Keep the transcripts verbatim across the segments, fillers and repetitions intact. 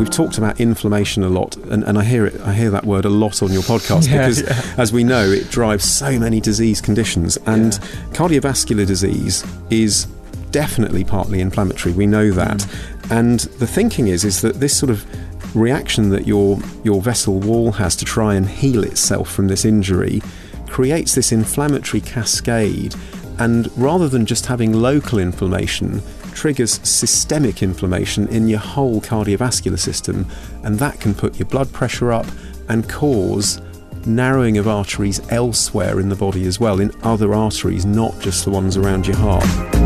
we've talked about inflammation a lot, and, and I hear it. I hear that word a lot on your podcast yeah, because, yeah. as we know, it drives so many disease conditions, and yeah. cardiovascular disease is definitely partly inflammatory. We know that, mm. and the thinking is is that this sort of reaction that your your vessel wall has to try and heal itself from this injury creates this inflammatory cascade, and rather than just having local inflammation, triggers systemic inflammation in your whole cardiovascular system, and that can put your blood pressure up and cause narrowing of arteries elsewhere in the body as well, in other arteries, not just the ones around your heart.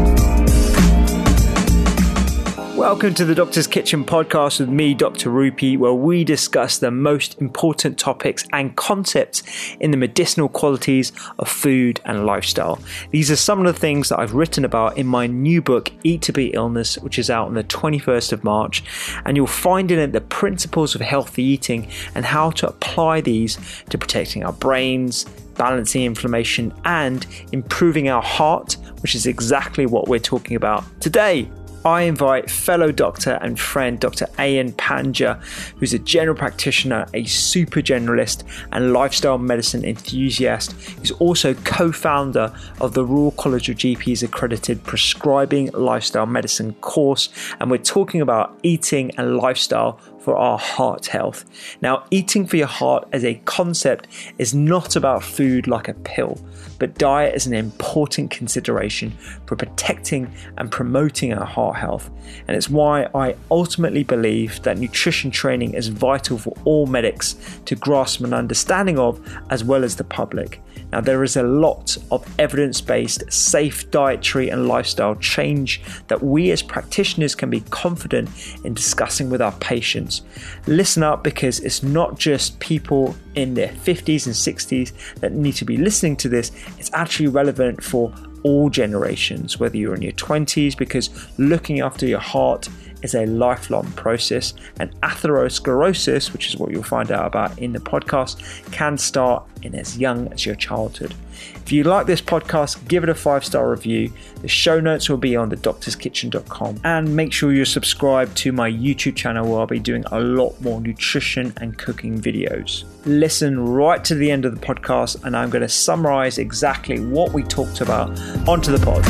Welcome to the Doctor's Kitchen podcast with me, Doctor Rupy, where we discuss the most important topics and concepts in the medicinal qualities of food and lifestyle. These are some of the things that I've written about in my new book, Eat to Beat Illness, which is out on the twenty-first of March. And you'll find in it the principles of healthy eating and how to apply these to protecting our brains, balancing inflammation, and improving our heart, which is exactly what we're talking about today. I invite fellow doctor and friend Doctor Ayan Panja, who's a general practitioner, a super generalist and lifestyle medicine enthusiast. He's also co-founder of the Royal College of G Ps accredited Prescribing Lifestyle Medicine course, and we're talking about eating and lifestyle for our heart health. Now, eating for your heart as a concept is not about food like a pill, but diet is an important consideration for protecting and promoting our heart health. And it's why I ultimately believe that nutrition training is vital for all medics to grasp an understanding of, as well as the public. Now, there is a lot of evidence-based, safe dietary and lifestyle change that we as practitioners can be confident in discussing with our patients. Listen up, because it's not just people in their fifties and sixties that need to be listening to this. It's actually relevant for all generations, whether you're in your twenties, because looking after your heart is a lifelong process, and atherosclerosis, which is what you'll find out about in the podcast, can start in as young as your childhood. If you like this podcast, give it a five-star review. The show notes will be on the doctors kitchen dot com, and make sure you're subscribed to my YouTube channel, where I'll be doing a lot more nutrition and cooking videos. Listen right to the end of the podcast, and I'm going to summarize exactly what we talked about onto the pod.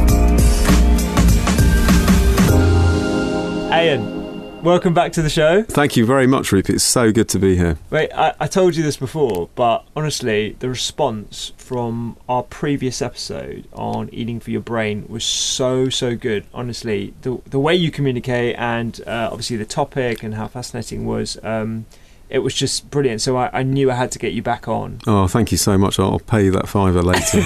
Ayan, welcome back to the show. Thank you very much, Rupert. It's so good to be here. Wait, I, I told you this before, but honestly, the response from our previous episode on eating for your brain was so, so good. Honestly, the the way you communicate, and uh, obviously the topic and how fascinating it was, um, it was just brilliant. So I, I knew I had to get you back on. Oh, thank you so much. I'll pay you that fiver later.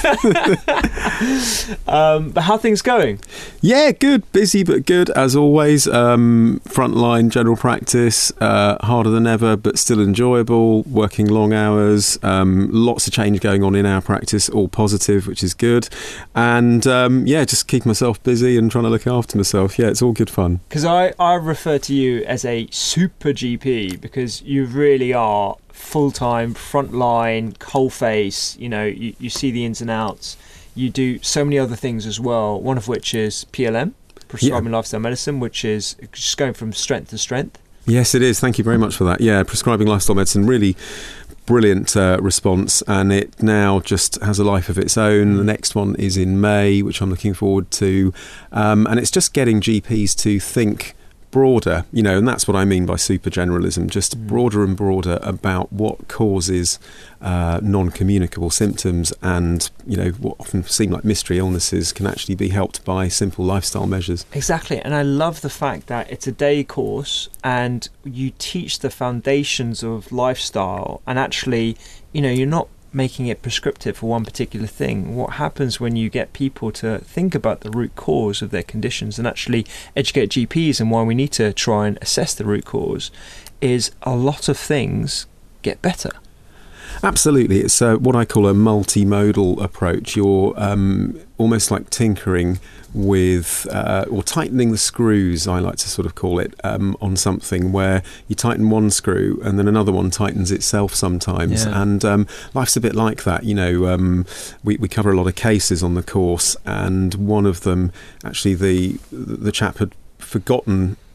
um, but how are things going? Yeah, good. Busy, but good, as always. Um, frontline general practice, uh, harder than ever, but still enjoyable. Working long hours. Um, lots of change going on in our practice, all positive, which is good. And um, yeah, just keep myself busy and trying to look after myself. Yeah, it's all good fun. Because I, I refer to you as a super G P, because you really are full-time, frontline, coalface. You know, you, you see the ins and outs. You do so many other things as well, one of which is P L M, Prescribing yeah. Lifestyle Medicine, which is just going from strength to strength. Yes, it is. Thank you very much for that. Yeah, Prescribing Lifestyle Medicine, really brilliant uh, response, and it now just has a life of its own. The next one is in May, which I'm looking forward to. Um, and it's just getting G Ps to think broader, you know, and that's what I mean by super generalism, just mm. broader and broader about what causes uh, non-communicable symptoms, and, you know, what often seem like mystery illnesses can actually be helped by simple lifestyle measures. Exactly, and I love the fact that it's a day course and you teach the foundations of lifestyle, and actually, you know, you're not making it prescriptive for one particular thing. What happens when you get people to think about the root cause of their conditions and actually educate G Ps and why we need to try and assess the root cause is a lot of things get better. Absolutely. It's uh, what I call a multimodal approach. You're um, almost like tinkering with, uh, or tightening the screws, I like to sort of call it, um, on something where you tighten one screw and then another one tightens itself sometimes. Yeah. And um, life's a bit like that. You know, um, we, we cover a lot of cases on the course, and one of them, actually, the the chap had forgotten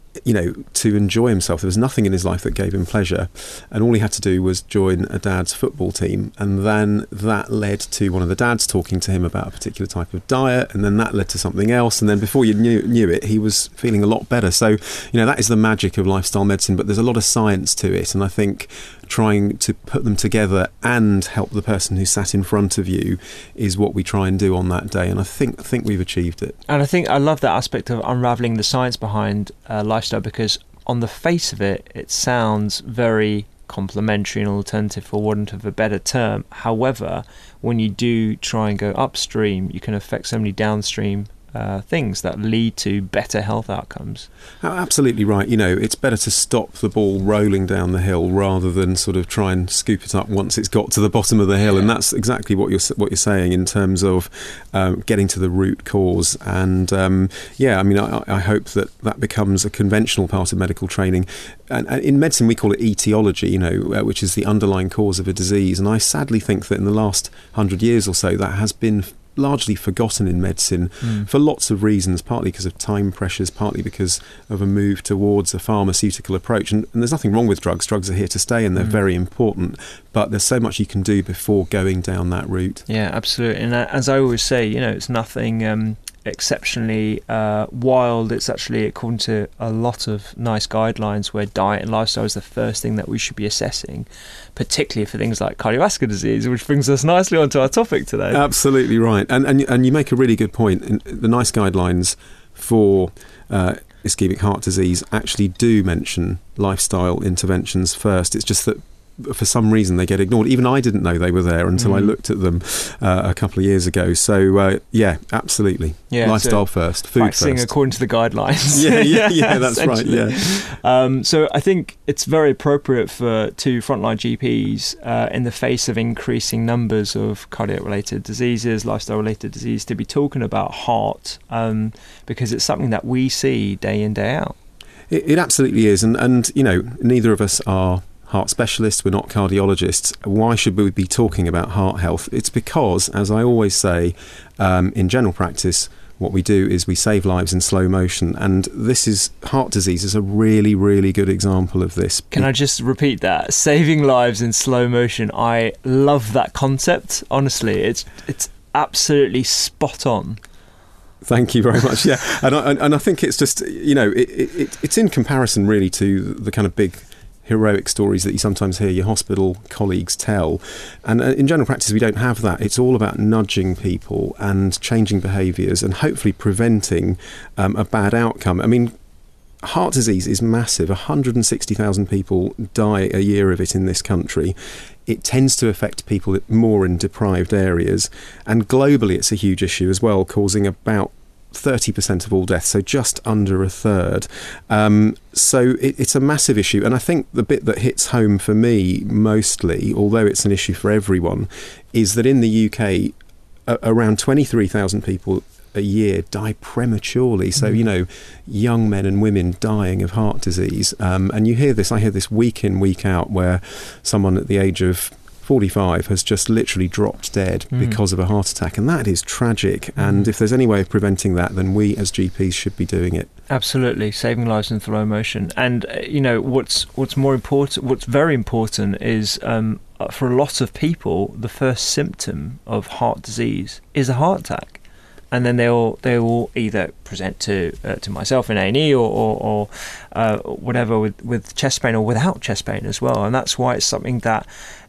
you know, to enjoy himself. There was nothing in his life that gave him pleasure, and all he had to do was join a dad's football team, and then that led to one of the dads talking to him about a particular type of diet, and then that led to something else, and then before you knew, knew it, he was feeling a lot better. So, you know, that is the magic of lifestyle medicine, but there's a lot of science to it, and I think trying to put them together and help the person who sat in front of you is what we try and do on that day, and I think I think we've achieved it. And I think I love that aspect of unravelling the science behind uh, lifestyle, because on the face of it, it sounds very complementary and alternative, for want of a better term. However, when you do try and go upstream, you can affect so many downstream Uh, things that lead to better health outcomes. Absolutely right. You know, it's better to stop the ball rolling down the hill rather than sort of try and scoop it up once it's got to the bottom of the hill. And that's exactly what you're what you're saying in terms of um, getting to the root cause. And um, yeah, I mean, I, I hope that that becomes a conventional part of medical training. And, and in medicine, we call it etiology, you know, uh, which is the underlying cause of a disease. And I sadly think that in the last hundred years or so, that has been largely forgotten in medicine mm. for lots of reasons, partly because of time pressures, partly because of a move towards a pharmaceutical approach. And, and there's nothing wrong with drugs. Drugs are here to stay and they're mm. very important, but there's so much you can do before going down that route. Yeah, absolutely. And as I always say, you know, it's nothing um, exceptionally uh, wild. It's actually according to a lot of nice guidelines where diet and lifestyle is the first thing that we should be assessing, particularly for things like cardiovascular disease, which brings us nicely onto our topic today. Absolutely right. And and, and you make a really good point. And the NICE guidelines for uh, ischemic heart disease actually do mention lifestyle interventions first. It's just that for some reason they get ignored. Even I didn't know they were there until mm. I looked at them uh, a couple of years ago. So uh, yeah, absolutely. Yeah, lifestyle so first, food practicing first. according to the guidelines. Yeah, yeah, yeah, that's right. Yeah. Um, so I think it's very appropriate for two frontline G Ps uh, in the face of increasing numbers of cardiac-related diseases, lifestyle-related disease, to be talking about heart, um, because it's something that we see day in, day out. It, it absolutely is, and and you know, neither of us are heart specialists, we're not cardiologists. Why should we be talking about heart health? It's because, as I always say, um, in general practice, what we do is we save lives in slow motion, and this is heart disease is a really, really good example of this. Can I just repeat that? Saving lives in slow motion. I love that concept. Honestly, it's it's absolutely spot on. Thank you very much. Yeah, and I, and I think it's just, you know, it, it, it's in comparison really to the kind of big heroic stories that you sometimes hear your hospital colleagues tell. And in general practice, we don't have that. It's all about nudging people and changing behaviours and hopefully preventing um, a bad outcome. I mean, heart disease is massive. one hundred sixty thousand people die a year of it in this country. It tends to affect people more in deprived areas. And globally, it's a huge issue as well, causing about thirty percent of all deaths, so just under a third. Um, so it, it's a massive issue. And I think the bit that hits home for me mostly, although it's an issue for everyone, is that in the U K, a- around twenty-three thousand people a year die prematurely. So, you know, young men and women dying of heart disease. Um, and you hear this, I hear this week in, week out, where someone at the age of forty-five has just literally dropped dead mm. because of a heart attack, and that is tragic. Mm. And if there's any way of preventing that, then we as G Ps should be doing it. Absolutely, saving lives in slow motion. And uh, you know what's what's more important, what's very important is um, for a lot of people, the first symptom of heart disease is a heart attack. And then they'll they will either present to uh, to myself in A and E or or, or uh, whatever with, with chest pain or without chest pain as well. And that's why it's something that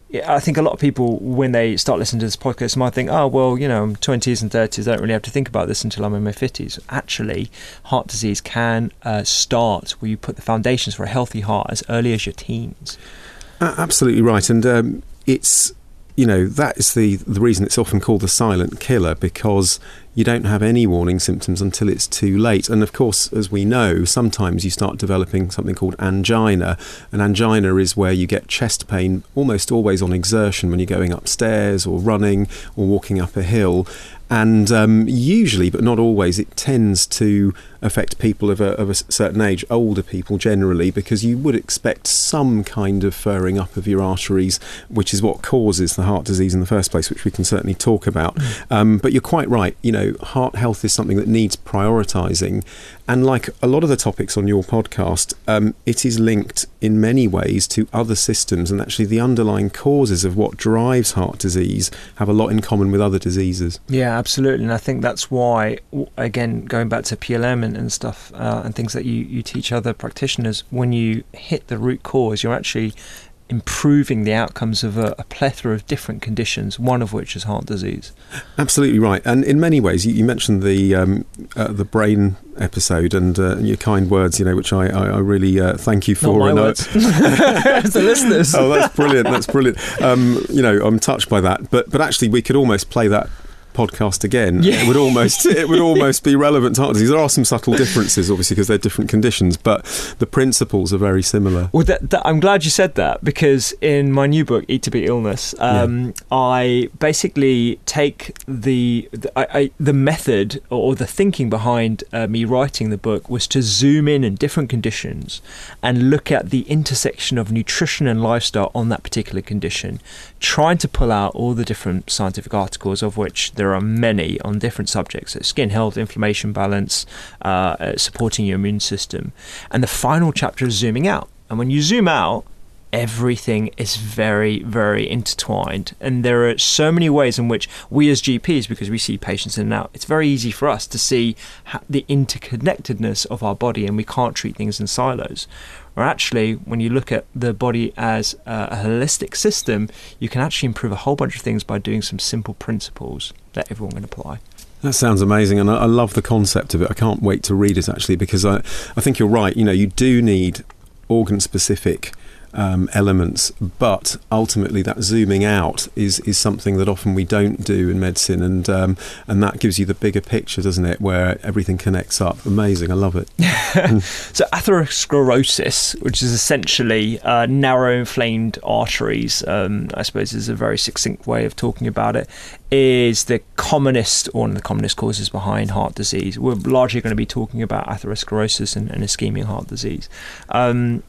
I think a lot of people, when they start listening to this podcast, might think, oh, well, you know, I'm twenties and thirties, I don't really have to think about this until I'm in my fifties. Actually, heart disease can uh, start where you put the foundations for a healthy heart as early as your teens. Uh, absolutely right. And um, it's, you know, that is the, the reason it's often called the silent killer, because you don't have any warning symptoms until it's too late. And of course, as we know, sometimes you start developing something called angina. And angina is where you get chest pain almost always on exertion when you're going upstairs or running or walking up a hill. And um, usually, but not always, it tends to affect people of a, of a certain age, older people generally, because you would expect some kind of furring up of your arteries, which is what causes the heart disease in the first place, which we can certainly talk about. Mm. Um, but you're quite right. You know, know, heart health is something that needs prioritising. And like a lot of the topics on your podcast, um, it is linked in many ways to other systems, and actually the underlying causes of what drives heart disease have a lot in common with other diseases. Yeah, absolutely. And I think that's why, again, going back to P L M and, and stuff uh, and things that you, you teach other practitioners, when you hit the root cause, you're actually improving the outcomes of a, a plethora of different conditions, one of which is heart disease. Absolutely right. And in many ways, you, you mentioned the um, uh, the brain episode and uh, your kind words, you know, which I, I, I really uh, thank you for. Not my and, words. As the listeners. Oh, that's brilliant. That's brilliant. Um, you know, I'm touched by that. But but actually, we could almost play that podcast again. Yeah. It would almost it would almost be relevant to heart disease. There are some subtle differences, obviously, because they're different conditions, but the principles are very similar. Well, that, that, I'm glad you said that, because in my new book, Eat to Beat Illness, um, yeah. I basically take the the, I, I, the method or the thinking behind uh, me writing the book was to zoom in in different conditions and look at the intersection of nutrition and lifestyle on that particular condition, trying to pull out all the different scientific articles, of which there are many on different subjects, so skin health, inflammation balance, uh, uh, supporting your immune system. And the final chapter is zooming out. And when you zoom out, everything is very, very intertwined. And there are so many ways in which we as G Ps, because we see patients in and out, it's very easy for us to see the interconnectedness of our body, and we can't treat things in silos. Or actually, when you look at the body as a holistic system, you can actually improve a whole bunch of things by doing some simple principles that everyone can apply. That sounds amazing, and I, I love the concept of it. I can't wait to read it, actually, because I, I think you're right. You know, you do need organ-specific Um, elements, but ultimately that zooming out is is something that often we don't do in medicine, and um, and that gives you the bigger picture, doesn't it, where everything connects up. Amazing, I love it. So atherosclerosis, which is essentially uh, narrow inflamed arteries, um, I suppose is a very succinct way of talking about it, is the commonest, or one of the commonest causes behind heart disease. We're largely going to be talking about atherosclerosis and, and ischemic heart disease. Um,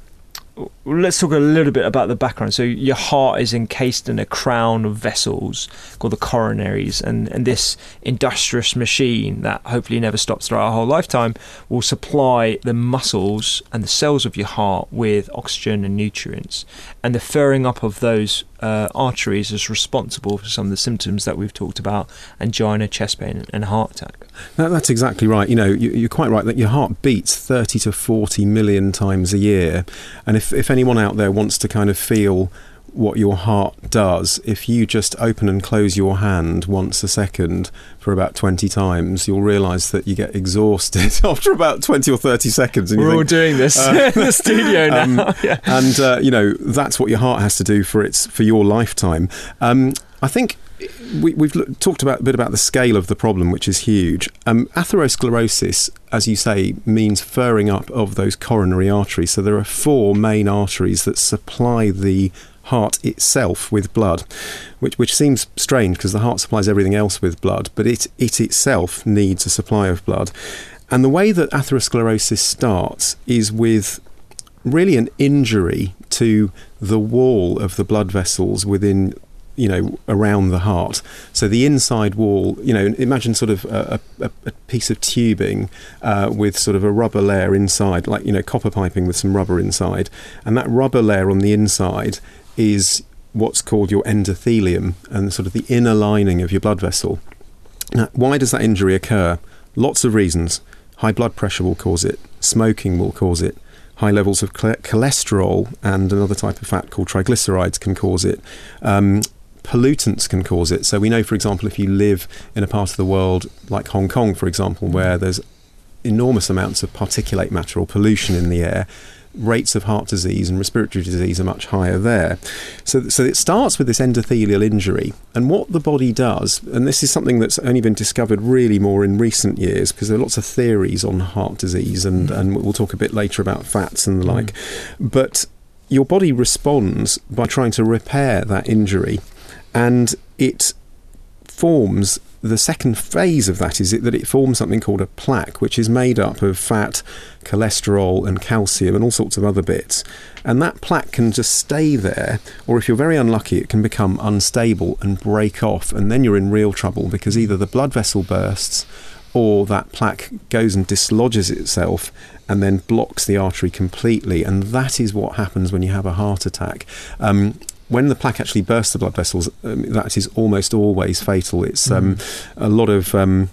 Let's talk a little bit about the background. So your heart is encased in a crown of vessels called the coronaries, and, and this industrious machine that hopefully never stops throughout our whole lifetime will supply the muscles and the cells of your heart with oxygen and nutrients. And the furring up of those uh, arteries is responsible for some of the symptoms that we've talked about: angina, chest pain, and heart attack. That, that's exactly right. You know, you, you're quite right that your heart beats thirty to forty million times a year. And if, if anyone out there wants to kind of feel what your heart does, if you just open and close your hand once a second for about twenty times, you'll realise that you get exhausted after about twenty or thirty seconds. And We're you think, all doing this uh, in the studio now. Um, yeah. And, uh, you know, that's what your heart has to do for its for your lifetime. Um, I think we, we've look, talked about a bit about the scale of the problem, which is huge. Um, atherosclerosis, as you say, means furring up of those coronary arteries. So there are four main arteries that supply the heart itself with blood, which which seems strange because the heart supplies everything else with blood, but it it itself needs a supply of blood. And the way that atherosclerosis starts is with really an injury to the wall of the blood vessels within, you know, around the heart. So the inside wall, you know, imagine sort of a, a, a piece of tubing uh, with sort of a rubber layer inside, like, you know, copper piping with some rubber inside. And that rubber layer on the inside is what's called your endothelium, and sort of the inner lining of your blood vessel. Now, why does that injury occur? Lots of reasons. High blood pressure will cause it. Smoking will cause it. High levels of cholesterol and another type of fat called triglycerides can cause it. Um, pollutants can cause it. So we know, for example, if you live in a part of the world like Hong Kong, for example, where there's enormous amounts of particulate matter or pollution in the air, rates of heart disease and respiratory disease are much higher there. So, so it starts with this endothelial injury. And what the body does, and this is something that's only been discovered really more in recent years, because there are lots of theories on heart disease, and, mm. and we'll talk a bit later about fats and the mm. like. But your body responds by trying to repair that injury, and it forms the second phase of that is it, that it forms something called a plaque, which is made up of fat, cholesterol and calcium and all sorts of other bits. And that plaque can just stay there, or if you're very unlucky, it can become unstable and break off, and then you're in real trouble, because either the blood vessel bursts or that plaque goes and dislodges itself and then blocks the artery completely. And that is what happens when you have a heart attack. Um, when the plaque actually bursts the blood vessels, um, that is almost always fatal. It's um, mm. a lot of um,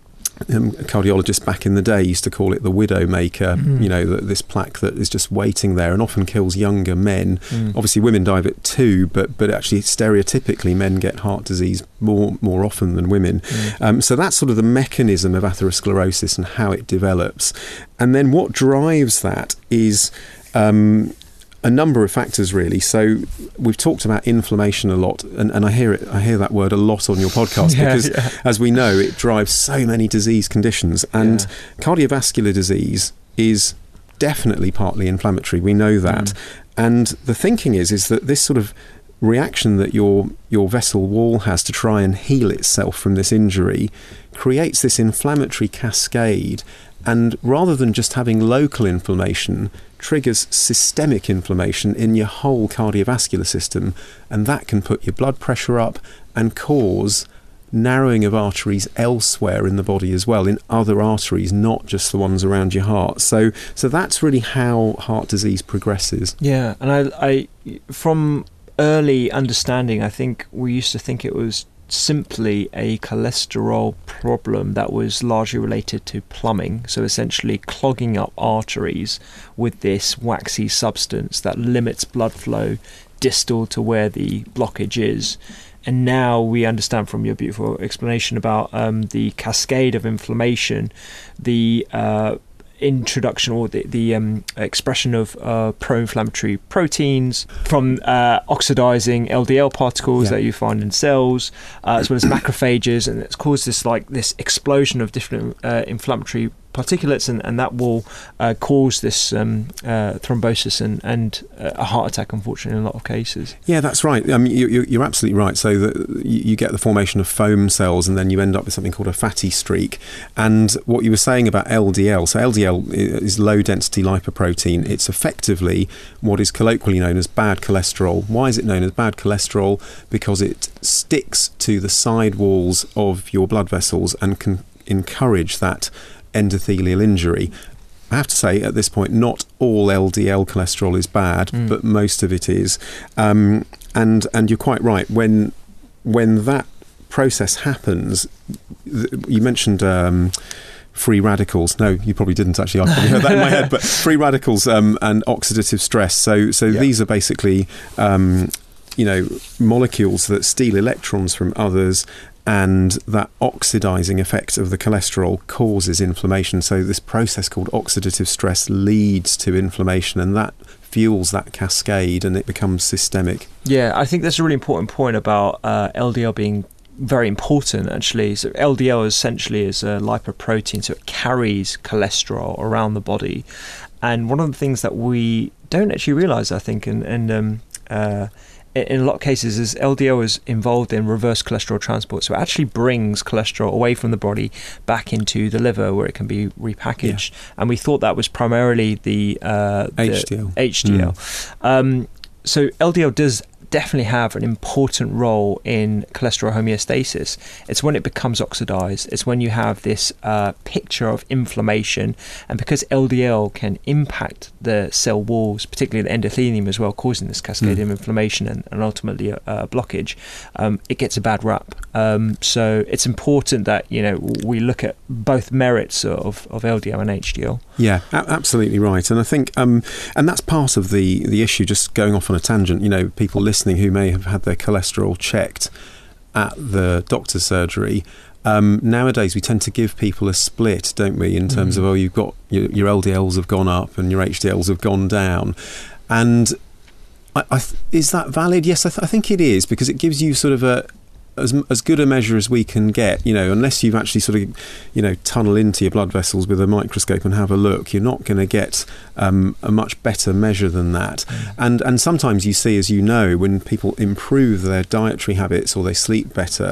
um, cardiologists back in the day used to call it the widow maker, mm. you know, the, this plaque that is just waiting there and often kills younger men. Mm. Obviously women die of it too, but but actually stereotypically men get heart disease more more often than women. Mm. Um, so that's sort of the mechanism of atherosclerosis and how it develops. And then what drives that is um, a number of factors, really. So we've talked about inflammation a lot, and, and I hear it. I hear that word a lot on your podcast yeah, because, yeah. as we know, it drives so many disease conditions, and yeah. cardiovascular disease is definitely partly inflammatory. We know that, mm. and the thinking is is that this sort of reaction that your your vessel wall has to try and heal itself from this injury creates this inflammatory cascade, and rather than just having local inflammation, triggers systemic inflammation in your whole cardiovascular system, and that can put your blood pressure up and cause narrowing of arteries elsewhere in the body as well, in other arteries, not just the ones around your heart. So so that's really how heart disease progresses. Yeah, and I, I from early understanding, I think we used to think it was simply a cholesterol problem that was largely related to plumbing, so essentially clogging up arteries with this waxy substance that limits blood flow distal to where the blockage is. And now we understand from your beautiful explanation about um, the cascade of inflammation, the uh, introduction or the, the um, expression of uh, pro-inflammatory proteins from uh, oxidizing L D L particles yeah. that you find in cells, uh, as well as macrophages, and it's caused this like this explosion of different uh, inflammatory particulates, and, and that will uh, cause this um, uh, thrombosis and, and uh, a heart attack, unfortunately, in a lot of cases. Yeah, that's right. I mean, you, you're absolutely right. So that you get the formation of foam cells, and then you end up with something called a fatty streak. And what you were saying about L D L, so L D L is low-density lipoprotein. It's effectively what is colloquially known as bad cholesterol. Why is it known as bad cholesterol? Because it sticks to the side walls of your blood vessels and can encourage that endothelial injury. I have to say at this point, not all L D L cholesterol is bad, mm. but most of it is. Um, and and you're quite right. When when that process happens, th- you mentioned um, free radicals. No, you probably didn't actually. I probably heard that in my head. But free radicals um, and oxidative stress. So so yeah. these are basically um, you know molecules that steal electrons from others, and that oxidizing effect of the cholesterol causes inflammation. So this process called oxidative stress leads to inflammation, and that fuels that cascade, and it becomes systemic. Yeah, I think that's a really important point about uh, L D L being very important, actually. So L D L essentially is a lipoprotein, so it carries cholesterol around the body. And one of the things that we don't actually realize, I think, and, and um, uh, in a lot of cases, is L D L is involved in reverse cholesterol transport. So it actually brings cholesterol away from the body back into the liver, where it can be repackaged. Yeah. And we thought that was primarily the, uh, the H D L. H D L. Mm. Um, so L D L does definitely have an important role in cholesterol homeostasis. It's when it becomes oxidized. It's when you have this uh, picture of inflammation, and because L D L can impact the cell walls, particularly the endothelium as well, causing this cascade mm. of inflammation and, and ultimately a, a blockage, um, it gets a bad rap. Um, so it's important that you know we look at both merits of, of L D L and H D L. Yeah, a- absolutely right. And I think, um, and that's part of the the issue. Just going off on a tangent, you know, people listening who may have had their cholesterol checked at the doctor's surgery. Um, nowadays, we tend to give people a split, don't we? In terms mm. of, oh, you've got your, your L D Ls have gone up and your H D Ls have gone down, and I, I th- is that valid? Yes, I, th- I think it is, because it gives you sort of a As, as good a measure as we can get, you know, unless you've actually sort of, you know, tunnel into your blood vessels with a microscope and have a look, you're not going to get um, a much better measure than that. Mm. And and sometimes you see, as you know, when people improve their dietary habits or they sleep better,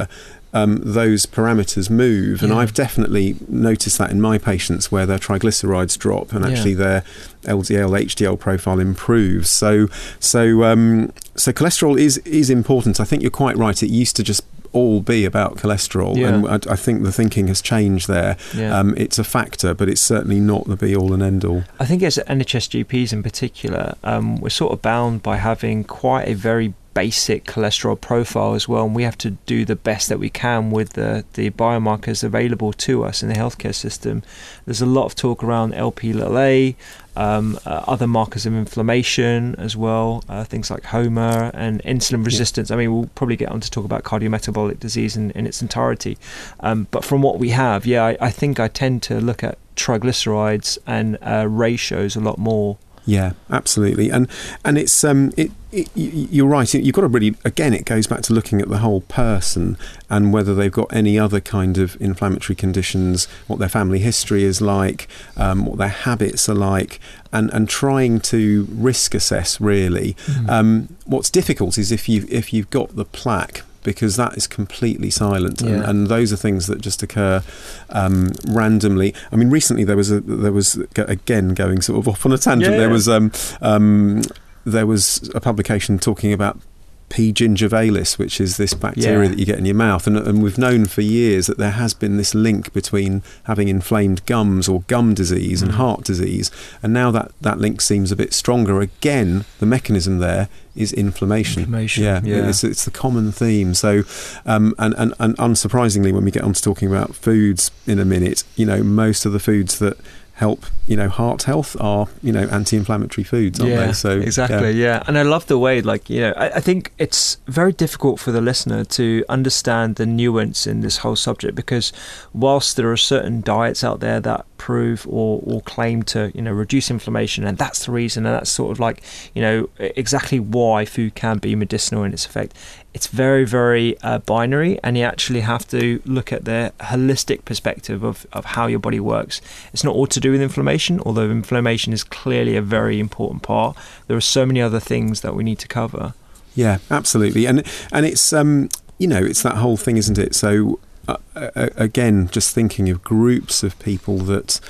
um, those parameters move. And yeah. I've definitely noticed that in my patients where their triglycerides drop and actually yeah. their L D L, H D L profile improves. So, so, um, so cholesterol is is important. I think you're quite right. It used to just all be about cholesterol, yeah. and I, I think the thinking has changed there. Yeah. Um, it's a factor, but it's certainly not the be-all and end-all. I think as N H S G Ps in particular, um, we're sort of bound by having quite a very basic cholesterol profile as well, and we have to do the best that we can with the, the biomarkers available to us in the healthcare system. There's a lot of talk around L P L A, um, uh, other markers of inflammation as well, uh, things like H O M A and insulin resistance. Yeah. I mean, we'll probably get on to talk about cardiometabolic disease in, in its entirety. Um, but from what we have, yeah, I, I think I tend to look at triglycerides and uh, ratios a lot more. Yeah, absolutely, and and it's um, it, it you're right. You've got to really, again, it goes back to looking at the whole person and whether they've got any other kind of inflammatory conditions, what their family history is like, um, what their habits are like, and, and trying to risk assess really. Mm. Um, what's difficult is if you if you've got the plaque, because that is completely silent, yeah. and, and those are things that just occur um, randomly. I mean, recently there was a there was again going sort of off on a tangent. Yeah. There was um, um, there was a publication talking about P. gingivalis, which is this bacteria yeah. that you get in your mouth, and, and we've known for years that there has been this link between having inflamed gums or gum disease mm. and heart disease, and now that that link seems a bit stronger. Again, the mechanism there is inflammation. Inflammation, yeah, yeah. It's, it's the common theme. So, um, and, and and unsurprisingly, when we get on to talking about foods in a minute, you know, most of the foods that help, you know, heart health are, you know, anti-inflammatory foods, aren't yeah, they? So exactly, yeah. yeah. And I love the way, like, you know, I, I think it's very difficult for the listener to understand the nuance in this whole subject, because whilst there are certain diets out there that prove or, or claim to, you know, reduce inflammation, and that's the reason, and that's sort of like, you know, exactly why food can be medicinal in its effect. It's very, very uh, binary, and you actually have to look at the holistic perspective of, of how your body works. It's not all to do with inflammation, although inflammation is clearly a very important part. There are so many other things that we need to cover. Yeah, absolutely. And and it's, um, you know, it's that whole thing, isn't it? So, uh, again, just thinking of groups of people that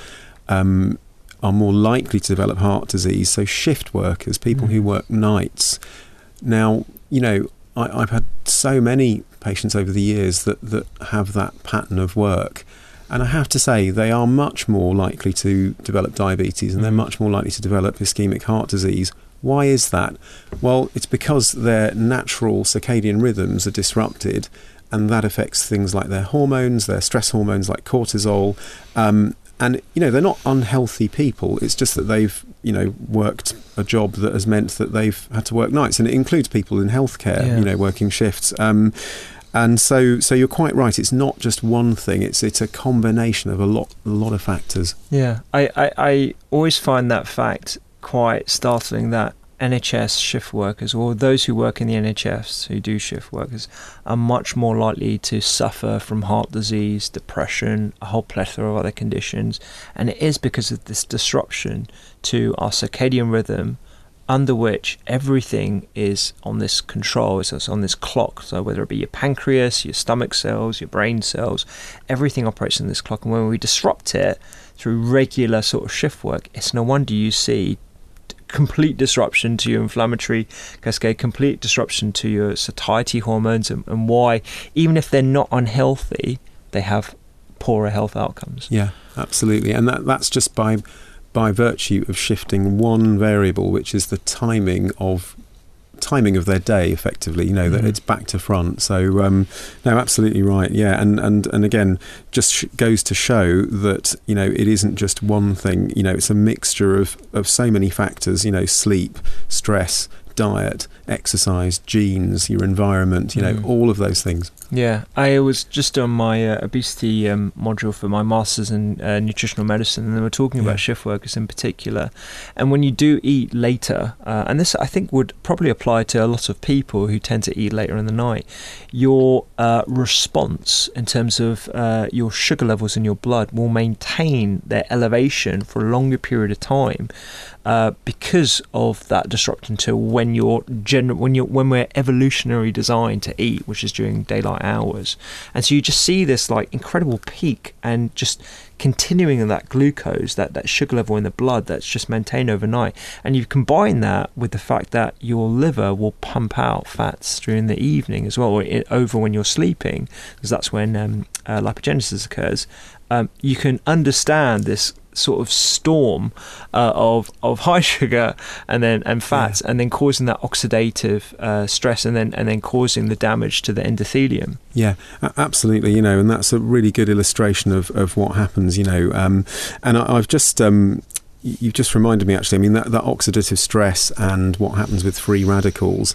um, are more likely to develop heart disease. So shift workers, people mm. who work nights. Now, you know, I, I've had so many patients over the years that, that have that pattern of work. And I have to say, they are much more likely to develop diabetes, and they're much more likely to develop ischemic heart disease. Why is that? Well, it's because their natural circadian rhythms are disrupted, and that affects things like their hormones, their stress hormones like cortisol. Um, and, you know, they're not unhealthy people. It's just that they've, you know, worked a job that has meant that they've had to work nights. And it includes people in healthcare, yeah. you know, working shifts. Um, and so so you're quite right. It's not just one thing. It's it's a combination of a lot a lot of factors. Yeah, I, I, I always find that fact quite startling, that N H S shift workers, or those who work in the N H S who do shift workers, are much more likely to suffer from heart disease, depression, a whole plethora of other conditions. And it is because of this disruption to our circadian rhythm, under which everything is on this control, it's on this clock. So whether it be your pancreas, your stomach cells, your brain cells, everything operates on this clock. And when we disrupt it through regular sort of shift work, it's no wonder you see complete disruption to your inflammatory cascade, complete disruption to your satiety hormones, and, and why, even if they're not unhealthy, they have poorer health outcomes. Yeah, absolutely. And that that's just by by virtue of shifting one variable, which is the timing of timing of their day, effectively, you know, mm-hmm. that it's back to front. So um no, absolutely right. Yeah, and and and again, just sh- goes to show that, you know, it isn't just one thing. You know, it's a mixture of of so many factors, you know, sleep, stress, diet, exercise, genes, your environment, you know, mm. all of those things. Yeah, I was just on my uh, obesity um, module for my master's in uh, nutritional medicine, and they were talking yeah. about shift workers in particular. And when you do eat later, uh, and this I think would probably apply to a lot of people who tend to eat later in the night, your uh, response in terms of uh, your sugar levels in your blood will maintain their elevation for a longer period of time. Uh, because of that disruption to when you're general when you when we're evolutionary designed to eat, which is during daylight hours. And so you just see this like incredible peak and just continuing in that glucose, that, that sugar level in the blood that's just maintained overnight. And you combine that with the fact that your liver will pump out fats during the evening as well, or it, over when you're sleeping, because that's when um, uh, lipogenesis occurs. Um, you can understand this sort of storm uh, of of high sugar and then and fats, yeah. and then causing that oxidative uh, stress, and then and then causing the damage to the endothelium. Yeah, absolutely. You know, and that's a really good illustration of, of what happens. You know, um, and I, I've just um, you've just reminded me actually. I mean, that, that oxidative stress and what happens with free radicals,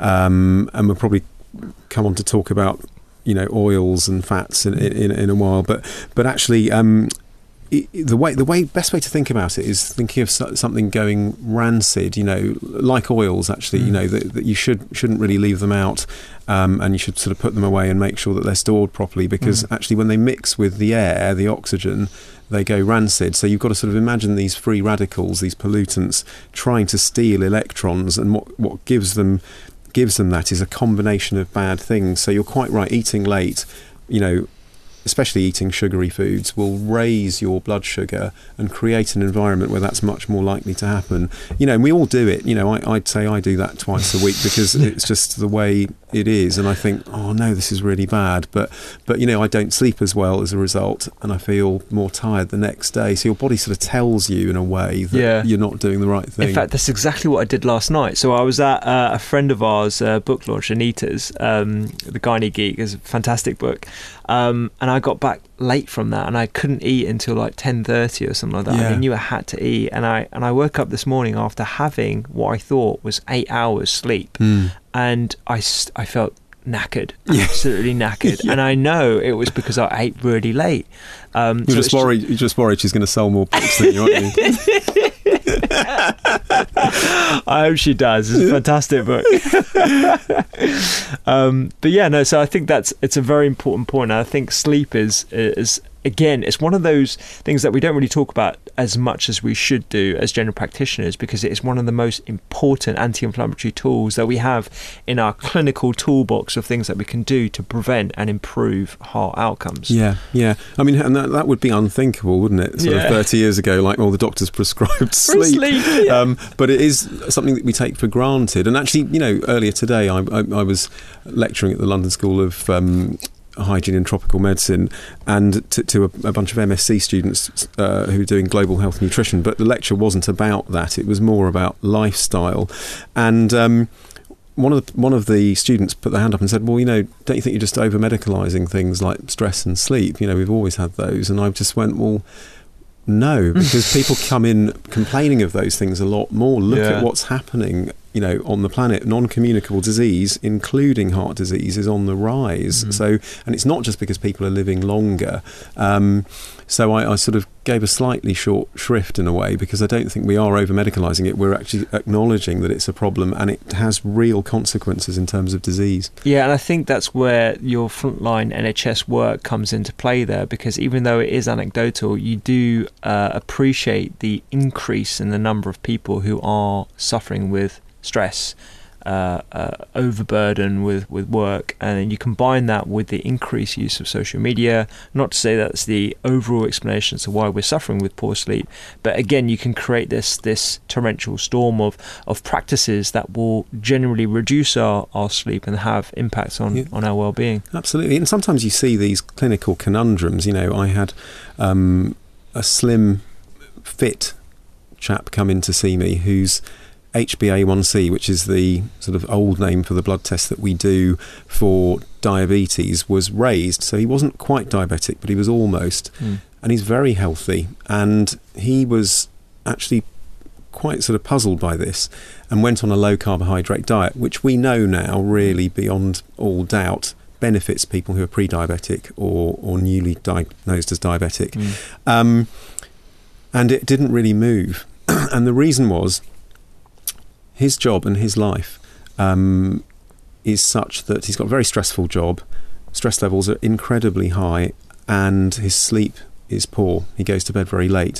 um, and we'll probably come on to talk about, you know, oils and fats in in, in a while, but but actually. Um, The way, the way, best way to think about it is thinking of something going rancid. You know, like oils. Actually, mm. you know that, that you should shouldn't really leave them out, um, and you should sort of put them away and make sure that they're stored properly. Because mm. actually, when they mix with the air, the oxygen, they go rancid. So you've got to sort of imagine these free radicals, these pollutants, trying to steal electrons, and what what gives them gives them that is a combination of bad things. So you're quite right. Eating late, you know, especially eating sugary foods, will raise your blood sugar and create an environment where that's much more likely to happen. You know, and we all do it. You know, I, I'd say I do that twice a week because it's just the way it is. And I think, oh no, this is really bad. But, but you know, I don't sleep as well as a result, and I feel more tired the next day. So your body sort of tells you in a way that yeah. you're not doing the right thing. In fact, that's exactly what I did last night. So I was at uh, a friend of ours' uh, book launch, Anita's, um, The Gynae Geek, is a fantastic book. Um, and I got back late from that, and I couldn't eat until like ten thirty or something like that. Yeah. I knew I had to eat, and I and I woke up this morning after having what I thought was eight hours sleep, mm. and I, I felt knackered, yeah. absolutely knackered, yeah. and I know it was because I ate really late. Um, you're, so just worried, just... you're just worried she's going to sell more books than you, aren't you? I hope she does. It's a fantastic book. um, but yeah, no. So I think that's it's a very important point. I think sleep is is again, it's one of those things that we don't really talk about as much as we should do as general practitioners, because it is one of the most important anti-inflammatory tools that we have in our clinical toolbox of things that we can do to prevent and improve heart outcomes. Yeah, yeah. I mean, and that, that would be unthinkable, wouldn't it? Sort yeah. of thirty years ago, like, well, the doctors prescribed sleep. sleep yeah. um, but it is something that we take for granted. And actually, you know, earlier today, I, I, I was lecturing at the London School of Um, Hygiene and Tropical Medicine, and to, to a, a bunch of M S c students uh, who were doing global health nutrition. But the lecture wasn't about that; it was more about lifestyle. And um, one of the, one of the students put their hand up and said, "Well, you know, don't you think you're just over medicalising things like stress and sleep? You know, we've always had those." And I just went, "Well, no, because people come in complaining of those things a lot more. Look yeah. at what's happening, you know, on the planet. Non-communicable disease, including heart disease, is on the rise. Mm-hmm. So, and it's not just because people are living longer. Um, so I, I sort of gave a slightly short shrift in a way, because I don't think we are over-medicalising it. We're actually acknowledging that it's a problem, and it has real consequences in terms of disease. Yeah, and I think that's where your frontline N H S work comes into play there, because even though it is anecdotal, you do uh, appreciate the increase in the number of people who are suffering with stress, uh, uh, overburden with, with work, and then you combine that with the increased use of social media. Not to say that's the overall explanation as to why we're suffering with poor sleep, but again, you can create this this torrential storm of, of practices that will generally reduce our, our sleep and have impacts on, yeah. on our well-being. Absolutely, and sometimes you see these clinical conundrums. You know, I had um, a slim, fit chap come in to see me who's H b A one c, which is the sort of old name for the blood test that we do for diabetes, was raised. So he wasn't quite diabetic, but he was almost. Mm. And he's very healthy. And he was actually quite sort of puzzled by this and went on a low carbohydrate diet, which we know now really beyond all doubt benefits people who are pre-diabetic or, or newly diagnosed as diabetic. Mm. Um, and it didn't really move. And the reason was, his job and his life um, is such that he's got a very stressful job. Stress levels are incredibly high, and his sleep is poor. He goes to bed very late,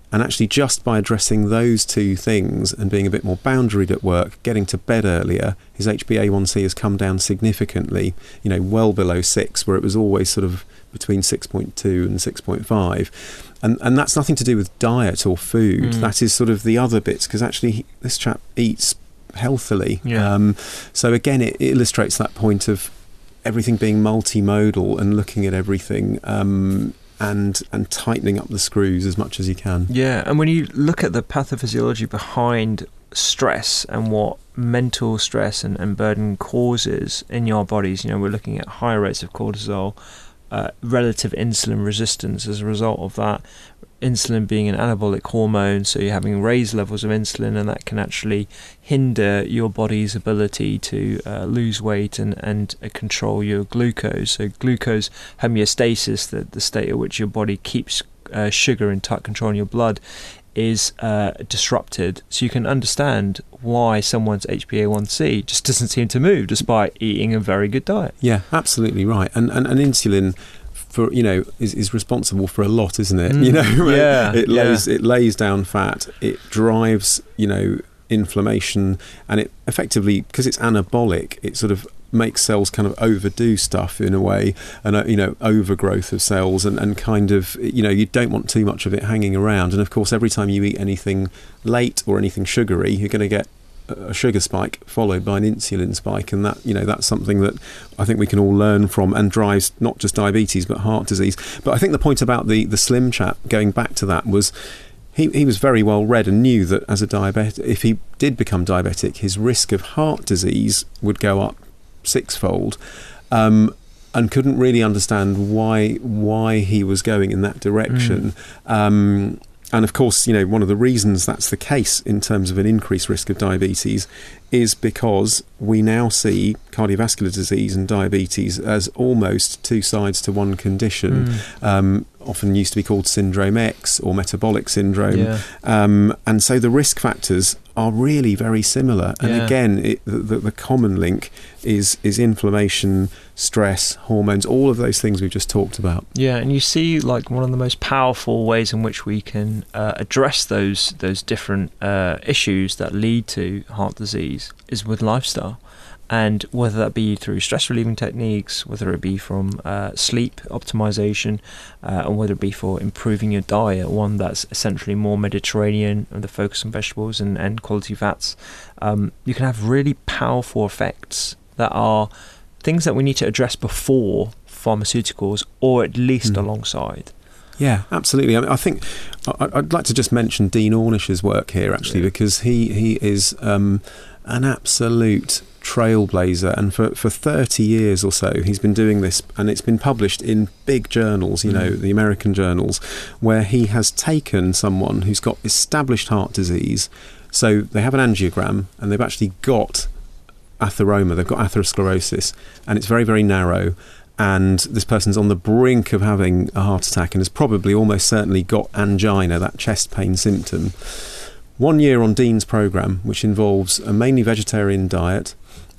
And actually, just by addressing those two things and being a bit more boundaried at work, getting to bed earlier, his H b A one C has come down significantly, you know, well below six, where it was always sort of between six point two and six point five. And and that's nothing to do with diet or food. Mm. That is sort of the other bits, because actually he, this chap eats healthily. Yeah. Um, so again, it, it illustrates that point of everything being multimodal and looking at everything um, and and tightening up the screws as much as you can. Yeah, and when you look at the pathophysiology behind stress and what mental stress and, and burden causes in your bodies, you know, we're looking at higher rates of cortisol, uh, relative insulin resistance as a result of that, insulin being an anabolic hormone, so you're having raised levels of insulin, and that can actually hinder your body's ability to uh, lose weight and, and uh, control your glucose. So glucose homeostasis, the, the state at which your body keeps uh, sugar in tight control in your blood, is uh, disrupted. So you can understand why someone's H b A one C just doesn't seem to move despite eating a very good diet. Yeah, absolutely right. And and, and insulin, for you know, is, is responsible for a lot, isn't it? Mm, you know, yeah, it lays yeah. it lays down fat. It drives, you know, inflammation, and it effectively, because it's anabolic, it sort of makes cells kind of overdo stuff in a way, and uh, you know, overgrowth of cells, and, and kind of, you know, you don't want too much of it hanging around. And of course, every time you eat anything late or anything sugary, you're going to get a sugar spike followed by an insulin spike, and that, you know, that's something that I think we can all learn from, and drives not just diabetes but heart disease. But I think the point about the the slim chap, going back to that, was he he was very well read and knew that as a diabetic, if he did become diabetic, his risk of heart disease would go up sixfold, um, and couldn't really understand why why he was going in that direction. Mm. Um, And of course, you know, one of the reasons that's the case in terms of an increased risk of diabetes is because we now see cardiovascular disease and diabetes as almost two sides to one condition. Mm. Um, often used to be called Syndrome X or metabolic syndrome. Yeah. Um, and so the risk factors are really very similar. And yeah. again, it, the, the common link is is inflammation, stress, hormones, all of those things we've just talked about. Yeah, and you see, like, one of the most powerful ways in which we can uh, address those those different uh, issues that lead to heart disease is with lifestyle. And whether that be through stress relieving techniques, whether it be from uh, sleep optimization, uh, and whether it be for improving your diet, one that's essentially more Mediterranean and the focus on vegetables and, and quality fats, um, you can have really powerful effects that are things that we need to address before pharmaceuticals, or at least mm. alongside. Yeah, absolutely. I mean, I think I'd like to just mention Dean Ornish's work here, actually, yeah. because he, he is um, an absolute trailblazer, and for, for thirty years or so he's been doing this, and it's been published in big journals, you mm. know, the American journals, where he has taken someone who's got established heart disease, so they have an angiogram and they've actually got atheroma, they've got atherosclerosis, and it's very, very narrow, and this person's on the brink of having a heart attack and has probably almost certainly got angina, that chest pain symptom. One year on Dean's programme, which involves a mainly vegetarian diet,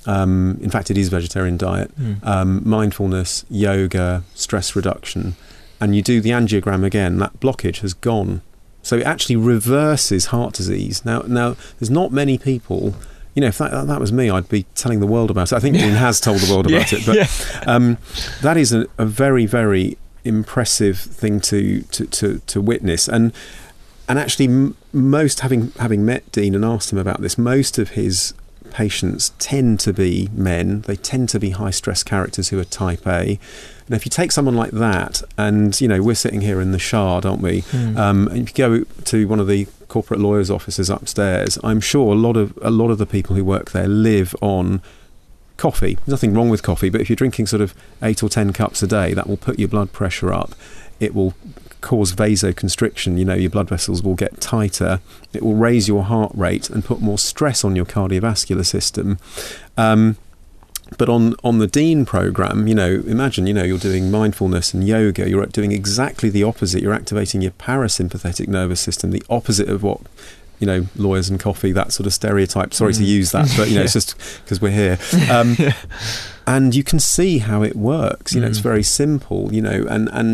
um, in fact it is vegetarian diet, mm. um, mindfulness, yoga, stress reduction, and you do the angiogram again, that blockage has gone. So it actually reverses heart disease. Now, now there's not many people, you know, if that, that was me, I'd be telling the world about it. I think Dean has told the world about yeah, it, but yeah. um, that is a, a very, very impressive thing to to, to, to witness. And and actually, m- most having having met Dean and asked him about this, most of his patients tend to be men. They tend to be high stress characters who are type A. And if you take someone like that, and you know, we're sitting here in the Shard, aren't we? Mm. Um, and if you go to one of the corporate lawyers' offices upstairs, I'm sure a lot of a lot of the people who work there live on coffee. There's nothing wrong with coffee, but if you're drinking sort of eight or ten cups a day, that will put your blood pressure up. It will cause vasoconstriction, you know, your blood vessels will get tighter. It will raise your heart rate and put more stress on your cardiovascular system. Um, But on, on the Dean programme, you know, imagine, you know, you're doing mindfulness and yoga, you're doing exactly the opposite. You're activating your parasympathetic nervous system, the opposite of what, you know, lawyers and coffee, that sort of stereotype. Sorry mm. to use that, but, you know, yeah. it's just because we're here. Um, yeah. And you can see how it works. You know, mm. it's very simple, you know, and, and,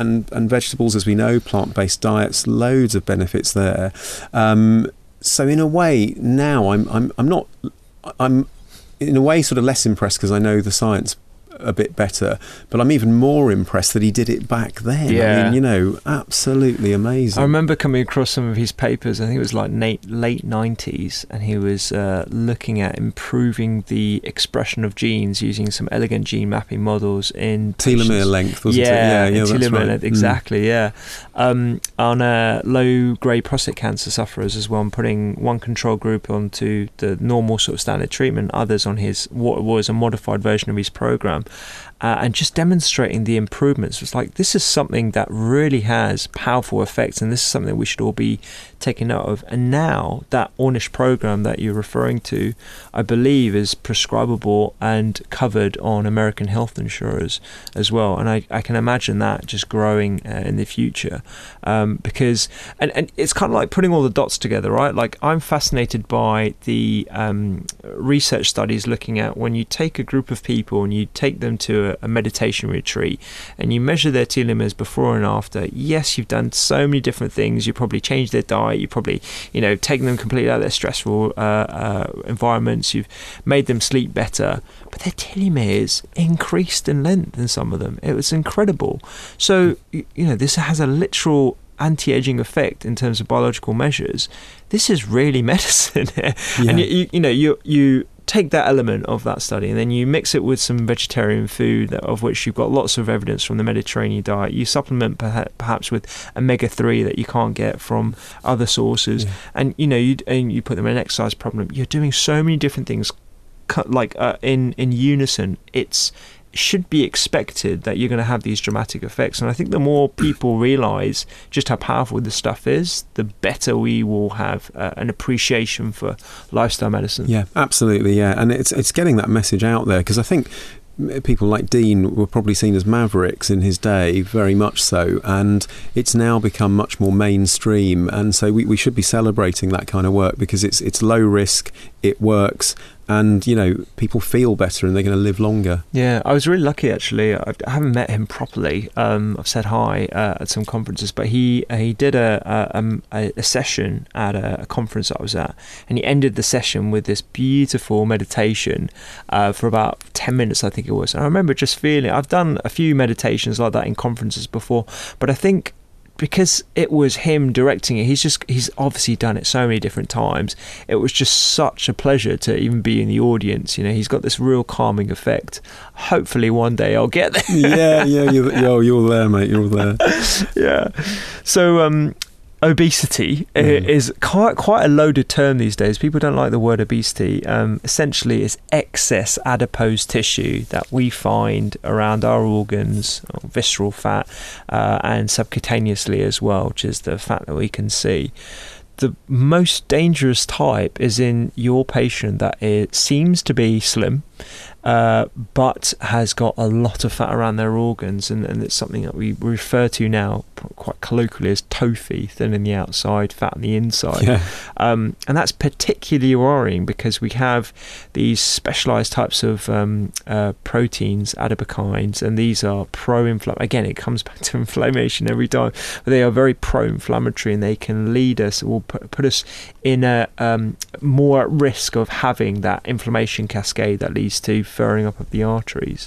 and, and vegetables, as we know, plant-based diets, loads of benefits there. Um, so in a way, now I'm I'm I'm not I'm in a way sort of less impressed because I know the science a bit better, but I'm even more impressed that he did it back then. Yeah. I mean, you know, absolutely amazing. I remember coming across some of his papers, I think it was like late, late nineties, and he was uh, looking at improving the expression of genes using some elegant gene mapping models in telomere patients. length, wasn't yeah, it? Yeah, yeah, telomere that's right. length, exactly, mm. yeah. Um, on uh, low-grade prostate cancer sufferers as well, and putting one control group onto the normal sort of standard treatment, others on his what was a modified version of his program. Uh, and just demonstrating the improvements. It's like, this is something that really has powerful effects, and this is something we should all be taking note of. And now that Ornish program that you're referring to, I believe is prescribable and covered on American health insurers as well. And I, I can imagine that just growing uh, in the future, um, because and, and it's kind of like putting all the dots together, right? Like, I'm fascinated by the um, research studies looking at when you take a group of people and you take them to a, a meditation retreat and you measure their telomeres before and after. Yes, you've done so many different things. You probably changed their diet. You probably, you know, taken them completely out of their stressful uh, uh, environments. You've made them sleep better, but their telomeres increased in length in some of them. It was incredible. So, you know, this has a literal anti-aging effect in terms of biological measures. This is really medicine. yeah. And you, you, you know, you you take that element of that study and then you mix it with some vegetarian food, that, of which you've got lots of evidence from the Mediterranean diet. You supplement perha- perhaps with omega three that you can't get from other sources, yeah. and you know you and you put them in an exercise problem. You're doing so many different things, like uh, in in unison. It's should be expected that you're going to have these dramatic effects, and I think the more people realise just how powerful this stuff is, the better we will have uh, an appreciation for lifestyle medicine. Yeah, absolutely, yeah, and it's it's getting that message out there, because I think people like Dean were probably seen as mavericks in his day, very much so, and it's now become much more mainstream, and so we, we should be celebrating that kind of work, because it's it's low risk, it works, and you know, people feel better and they're going to live longer. Yeah, I was really lucky actually. I haven't met him properly. Um, I've said hi uh, at some conferences, but he he did a a, a session at a, a conference that I was at, and he ended the session with this beautiful meditation uh, for about ten minutes, I think it was. And I remember just feeling, I've done a few meditations like that in conferences before, but I think because it was him directing it, he's just he's obviously done it so many different times. It was just such a pleasure to even be in the audience. You know, he's got this real calming effect. Hopefully one day I'll get there. yeah, yeah, you're, you're, you're there, mate. You're there. yeah. So, um, obesity mm. is quite quite a loaded term these days. People don't like the word obesity. Um, essentially, it's excess adipose tissue that we find around our organs, or visceral fat, uh, and subcutaneously as well, which is the fat that we can see. The most dangerous type is in your patient that it seems to be slim, uh, but has got a lot of fat around their organs, and, and it's something that we refer to now quite colloquially as TOFI, thin in the outside, fat on the inside. Yeah. Um, and that's particularly worrying because we have these specialized types of um, uh, proteins, adipokines, and these are pro-inflammatory. Again, it comes back to inflammation every time, but they are very pro-inflammatory, and they can lead us, or put, put us in a um, more at risk of having that inflammation cascade that leads to furring up of the arteries.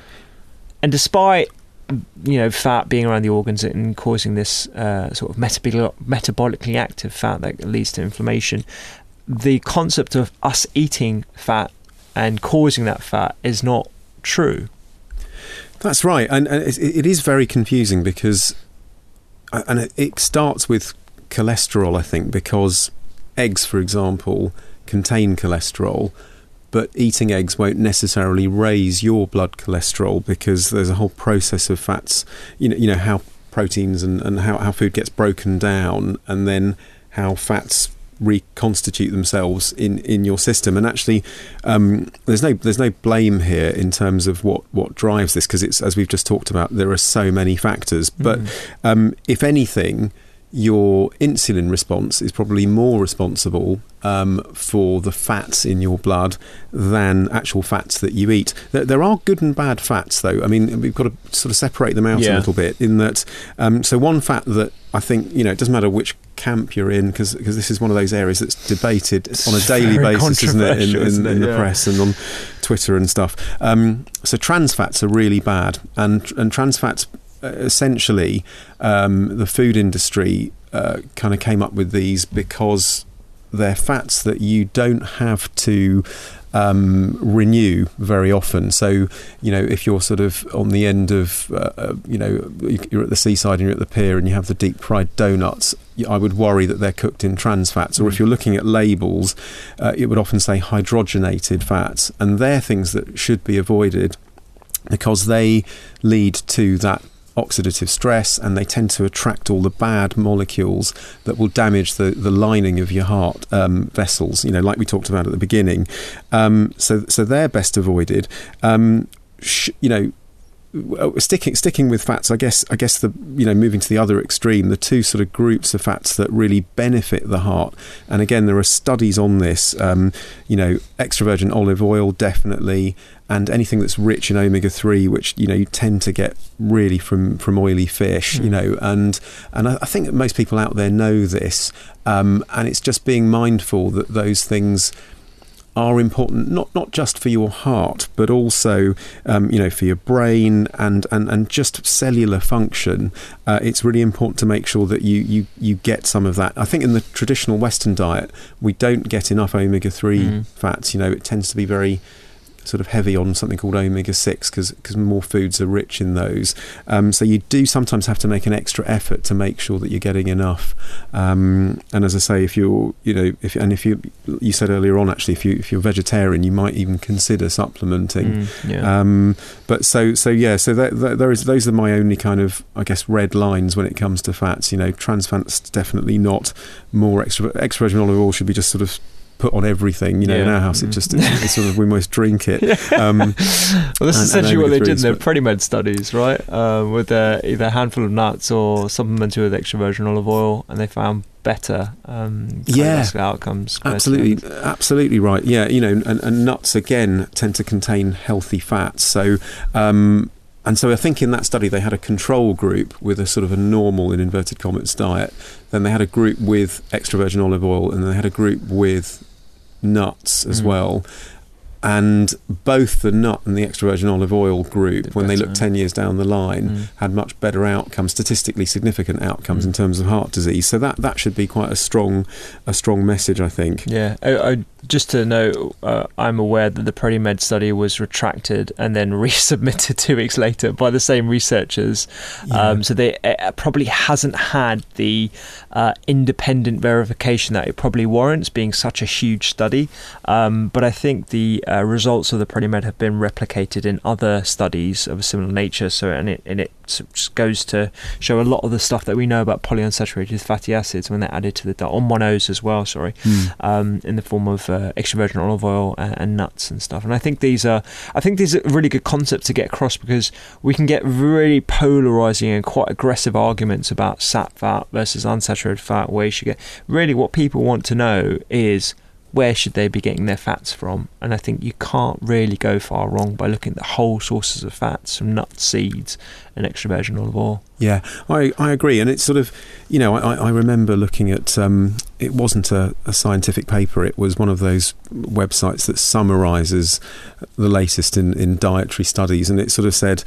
And despite, you know, fat being around the organs and causing this uh, sort of metabol- metabolically active fat that leads to inflammation, the concept of us eating fat and causing that fat is not true. That's right, and, and it, it is very confusing because, and it, it starts with cholesterol, I think, because eggs, for example, contain cholesterol, but eating eggs won't necessarily raise your blood cholesterol because there's a whole process of fats, you know, you know how proteins and, and how, how food gets broken down, and then how fats reconstitute themselves in, in your system. And actually, um, there's no there's no blame here in terms of what, what drives this, because it's, as we've just talked about, there are so many factors. But mm. um, if anything, your insulin response is probably more responsible um, for the fats in your blood than actual fats that you eat. There, there are good and bad fats, though. I mean, we've got to sort of separate them out yeah. a little bit in that. Um, so one fat that I think, you know, it doesn't matter which camp you're in, because this is one of those areas that's debated it's on a daily basis, isn't it, in, in, isn't it? in the yeah. press and on Twitter and stuff. Um, so trans fats are really bad, and and trans fats, uh, essentially, um, the food industry uh, kind of came up with these because they're fats that you don't have to Um, renew very often. So, you know, if you're sort of on the end of, uh, you know, you're at the seaside and you're at the pier and you have the deep fried donuts, I would worry that they're cooked in trans fats. Or if you're looking at labels, uh, it would often say hydrogenated fats, and they're things that should be avoided because they lead to that oxidative stress, and they tend to attract all the bad molecules that will damage the, the lining of your heart um, vessels, you know, like we talked about at the beginning. Um, so so they're best avoided. Um, sh- you know, sticking sticking with fats, I guess I guess the you know moving to the other extreme, the two sort of groups of fats that really benefit the heart, and again there are studies on this. Um, you know, extra virgin olive oil definitely, and anything that's rich in omega three, which you know you tend to get really from from oily fish. Mm. You know, and and I, I think that most people out there know this, um, and it's just being mindful that those things are important, not not just for your heart, but also um, you know for your brain and, and, and just cellular function. Uh, it's really important to make sure that you, you, you get some of that. I think in the traditional Western diet, we don't get enough omega three mm. fats. You know, it tends to be very sort of heavy on something called omega six because because more foods are rich in those. Um, so you do sometimes have to make an extra effort to make sure that you're getting enough. Um, and as I say, if you're, you know, if and if you you said earlier on actually, if you if you're vegetarian, you might even consider supplementing. Mm, yeah. Um, but so so yeah, so that, that, there is those are my only kind of I guess red lines when it comes to fats. You know, trans fats definitely not. More extra extra virgin olive oil should be just sort of put on everything, you know. Yeah. In our house, it just it's, it's sort of we almost drink it. Um, well, that's and, essentially and what they did in their Predimed studies, right? Uh, with uh, either a handful of nuts or supplemented with extra virgin olive oil, and they found better um, yeah outcomes. Absolutely, absolutely right. Yeah, you know, and, and nuts again tend to contain healthy fats, so. Um, And so I think in that study they had a control group with a sort of a normal, in inverted commas, diet. Then they had a group with extra virgin olive oil, and they had a group with nuts as mm. well. And both the nut and the extra virgin olive oil group, Did when better. they looked ten years down the line, mm. had much better outcomes, statistically significant outcomes mm. in terms of heart disease. So that, that should be quite a strong a strong message, I think. Yeah. I, I, just to note, uh, I'm aware that the Predimed study was retracted and then resubmitted two weeks later by the same researchers. Yeah. Um, so they it probably hasn't had the uh, independent verification that it probably warrants, being such a huge study. Um, but I think the uh, results of the Predimed have been replicated in other studies of a similar nature. So and it and it just goes to show a lot of the stuff that we know about polyunsaturated fatty acids when they're added to the diet, or monos as well. Sorry, mm. um, in the form of uh, extra virgin olive oil and, and nuts and stuff. And I think these are, I think these are really good concepts to get across, because we can get really polarizing and quite aggressive arguments about sat fat versus unsaturated fat. Where you should get really what people want to know is, where should they be getting their fats from? And I think you can't really go far wrong by looking at the whole sources of fats from nuts, seeds, and extra virgin olive oil. Yeah, I, I agree. And it's sort of, you know, I, I remember looking at, um, it wasn't a, a scientific paper, it was one of those websites that summarises the latest in, in dietary studies. And it sort of said,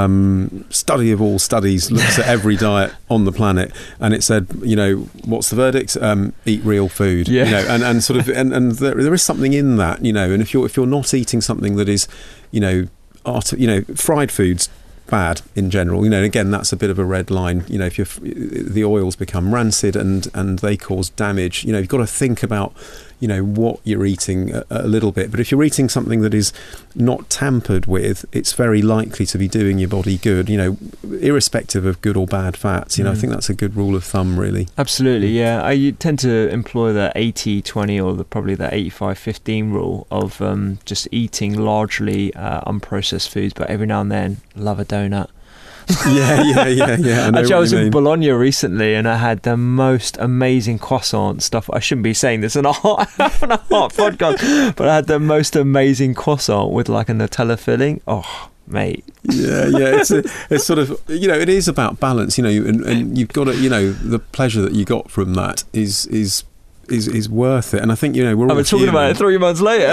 um, study of all studies, looks at every diet on the planet. And it said, you know, what's the verdict? Um, eat real food. Yeah. You know, and, and sort of, and, and there, there is something in that, you know, and if you're, if you're not eating something that is, you know, art, you know, fried foods, bad in general, you know, again, that's a bit of a red line. You know, if you're, the oils become rancid and and they cause damage, you know, you've got to think about, you know, what you're eating a, a little bit. But if you're eating something that is not tampered with, it's very likely to be doing your body good, you know, irrespective of good or bad fats. You know, mm. I think that's a good rule of thumb, really. Absolutely, yeah. I tend to employ the eighty twenty, or the, probably the eighty-five fifteen rule of um, just eating largely uh, unprocessed foods, but every now and then love a donut. yeah, yeah, yeah, yeah. I know Actually, what I was you in mean. Bologna recently, and I had the most amazing croissant stuff. I shouldn't be saying this on a hot, on a hot podcast, but I had the most amazing croissant with like a Nutella filling. Oh, mate. Yeah, yeah. It's a, it's sort of, you know, it is about balance, you know, and, and you've got to, you know, the pleasure that you got from that is is. Is, is worth it, and I think, you know, we're all I'm talking human. about it three months later.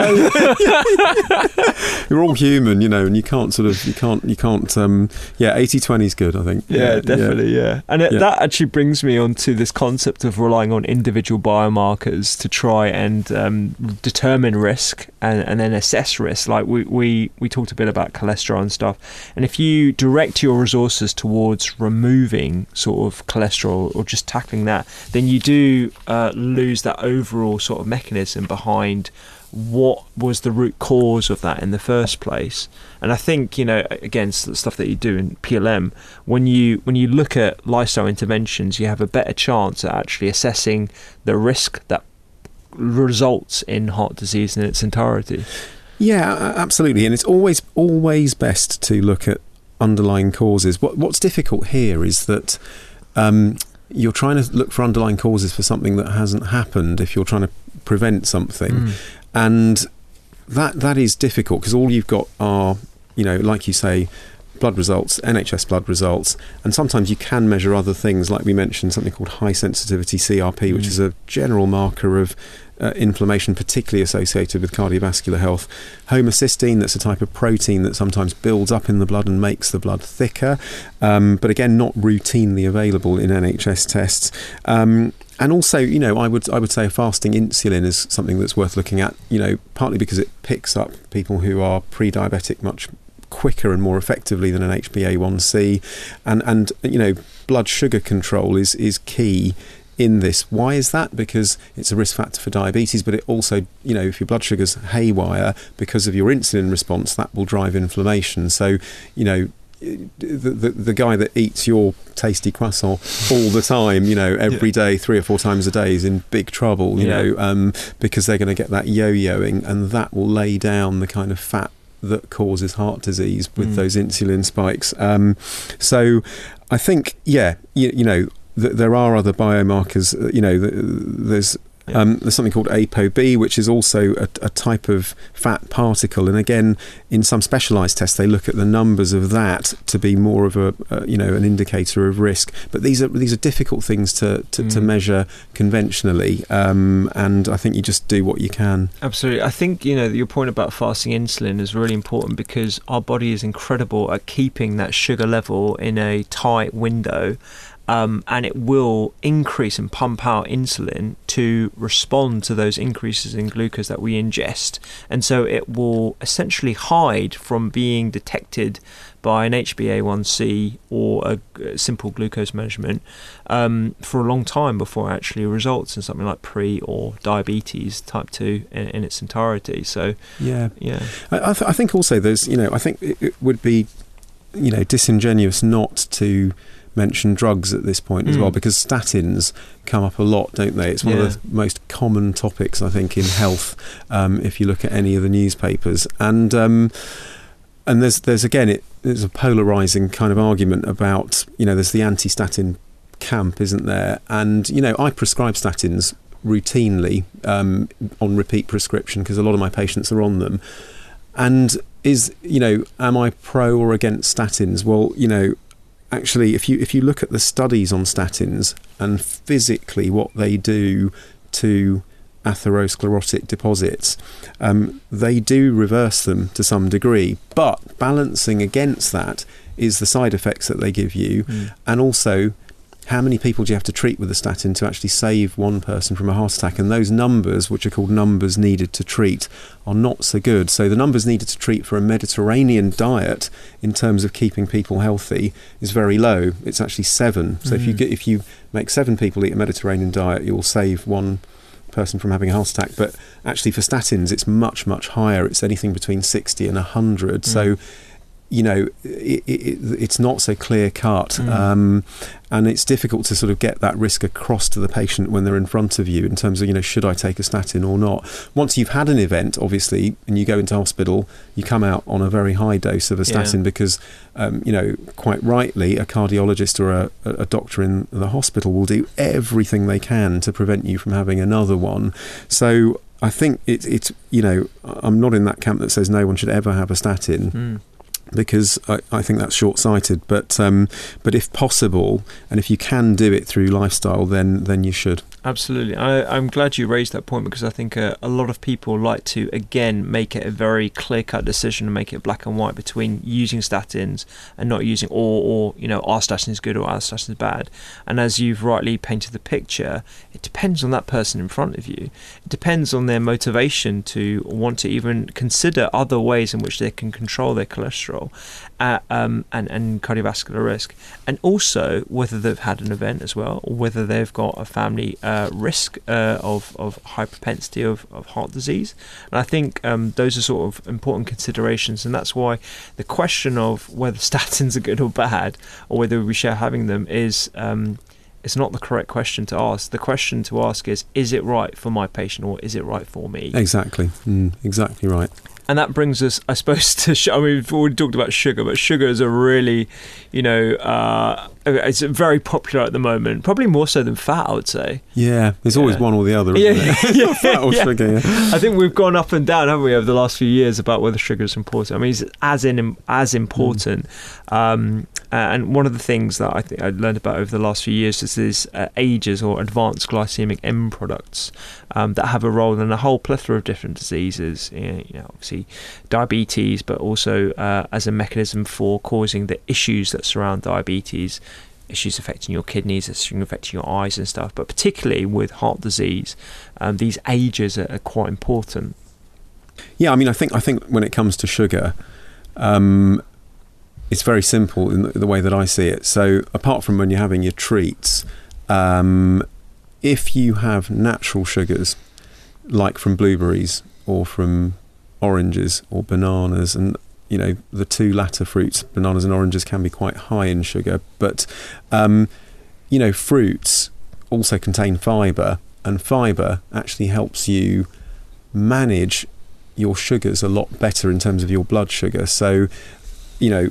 We're all human, you know, and you can't sort of, you can't, you can't. Um, yeah, eighty twenty is good, I think. Yeah, yeah definitely. Yeah, yeah. and it, yeah. that actually brings me on to this concept of relying on individual biomarkers to try and um, determine risk and, and then assess risk. Like we, we we talked a bit about cholesterol and stuff, and if you direct your resources towards removing sort of cholesterol or just tackling that, then you do uh, lose that overall sort of mechanism behind what was the root cause of that in the first place. And I think, you know, again, the stuff that you do in P L M, when you when you look at lifestyle interventions, you have a better chance at actually assessing the risk that results in heart disease in its entirety. Yeah, absolutely, and it's always always best to look at underlying causes. What what's difficult here is that um you're trying to look for underlying causes for something that hasn't happened if you're trying to prevent something. Mm. And that that is difficult because all you've got are, you know, like you say, blood results, N H S blood results, and sometimes you can measure other things, like we mentioned, something called high sensitivity C R P, mm. which is a general marker of uh, inflammation, particularly associated with cardiovascular health. Homocysteine, that's a type of protein that sometimes builds up in the blood and makes the blood thicker, um, but again, not routinely available in N H S tests. Um, And also, you know, I would I would say fasting insulin is something that's worth looking at, you know, partly because it picks up people who are pre-diabetic much quicker and more effectively than an H b A one C. And, and you know, blood sugar control is, is key in this. Why is that? Because it's a risk factor for diabetes, but it also, you know, if your blood sugar's haywire because of your insulin response, that will drive inflammation. So, you know, The, the the guy that eats your tasty croissant all the time, you know, every yeah. day, three or four times a day, is in big trouble, you yeah. know, um, because they're going to get that yo-yoing, and that will lay down the kind of fat that causes heart disease with mm. those insulin spikes. Um, so I think, yeah, you, you know, th- there are other biomarkers, you know, th- there's Yeah. Um, there's something called ApoB, which is also a, a type of fat particle, and again, in some specialised tests, they look at the numbers of that to be more of a, a you know an indicator of risk. But these are these are difficult things to to, mm. to measure conventionally, um, and I think you just do what you can. Absolutely, I think you know your point about fasting insulin is really important because our body is incredible at keeping that sugar level in a tight window. Um, and it will increase and pump out insulin to respond to those increases in glucose that we ingest. And so it will essentially hide from being detected by an H b A one C or a, a simple glucose measurement um, for a long time before it actually results in something like pre or diabetes type two in, in its entirety. So yeah, yeah. I, I, th- I think also there's, you know, I think it, it would be, you know, disingenuous not to mention drugs at this point as mm. well, because statins come up a lot, don't they? It's one yeah. of the most common topics, I think, in health, um, if you look at any of the newspapers. And um, and there's there's again it there's a polarizing kind of argument about, you know, there's the anti-statin camp, isn't there? And you know, I prescribe statins routinely um, on repeat prescription because a lot of my patients are on them. And is, you know, am I pro or against statins? Well, you know, actually, if you if you look at the studies on statins and physically what they do to atherosclerotic deposits, um, they do reverse them to some degree. But balancing against that is the side effects that they give you, mm. and also how many people do you have to treat with a statin to actually save one person from a heart attack? And those numbers, which are called numbers needed to treat, are not so good. So the numbers needed to treat for a Mediterranean diet in terms of keeping people healthy is very low. It's actually seven. So mm. if you get, if you make seven people eat a Mediterranean diet, you'll save one person from having a heart attack. But actually for statins, it's much, much higher. It's anything between sixty and one hundred. Mm. So you know, it, it, it's not so clear cut. Mm. Um, and it's difficult to sort of get that risk across to the patient when they're in front of you in terms of, you know, should I take a statin or not? Once you've had an event, obviously, and you go into hospital, you come out on a very high dose of a statin yeah. because, um, you know, quite rightly, a cardiologist or a, a doctor in the hospital will do everything they can to prevent you from having another one. So I think it's, it's you know, I'm not in that camp that says no one should ever have a statin. Mm. Because I, I think that's short-sighted, but um, but if possible, and if you can do it through lifestyle, then then you should. Absolutely. I, I'm glad you raised that point, because I think a, a lot of people like to, again, make it a very clear-cut decision and make it black and white between using statins and not using, or, or you know, are statins good or are statins bad? And as you've rightly painted the picture, it depends on that person in front of you. It depends on their motivation to want to even consider other ways in which they can control their cholesterol uh, um, and, and cardiovascular risk. And also whether they've had an event as well, or whether they've got a family uh, risk uh, of, of high propensity of, of heart disease. And I think um, those are sort of important considerations, and that's why the question of whether statins are good or bad, or whether we should having them, is um, it's not the correct question to ask. The question to ask is, is it right for my patient, or is it right for me? Exactly. Mm, exactly right. And that brings us, I suppose, to, sh- I mean, we've already talked about sugar, but sugar is a really, you know, uh, it's very popular at the moment, probably more so than fat, I would say. Yeah, there's yeah. always one or the other, isn't yeah. there? yeah. Fat or yeah. sugar, yeah. I think we've gone up and down, haven't we, over the last few years about whether sugar is important. I mean, it's as in as important. Mm. Um, and one of the things that I think I learned about over the last few years is these uh, AGEs, or advanced glycemic end products, um, that have a role in a whole plethora of different diseases. You know, obviously diabetes, but also uh, as a mechanism for causing the issues that surround diabetes, issues affecting your kidneys, issues affecting your eyes and stuff. But particularly with heart disease, um, these AGEs are, are quite important. Yeah, I mean, I think I think when it comes to sugar, um, it's very simple in the, the way that I see it. So apart from when you're having your treats, um, if you have natural sugars, like from blueberries or from oranges or bananas, and you know, the two latter fruits, bananas and oranges, can be quite high in sugar, but um, you know, fruits also contain fibre, and fibre actually helps you manage your sugars a lot better in terms of your blood sugar. So, you know,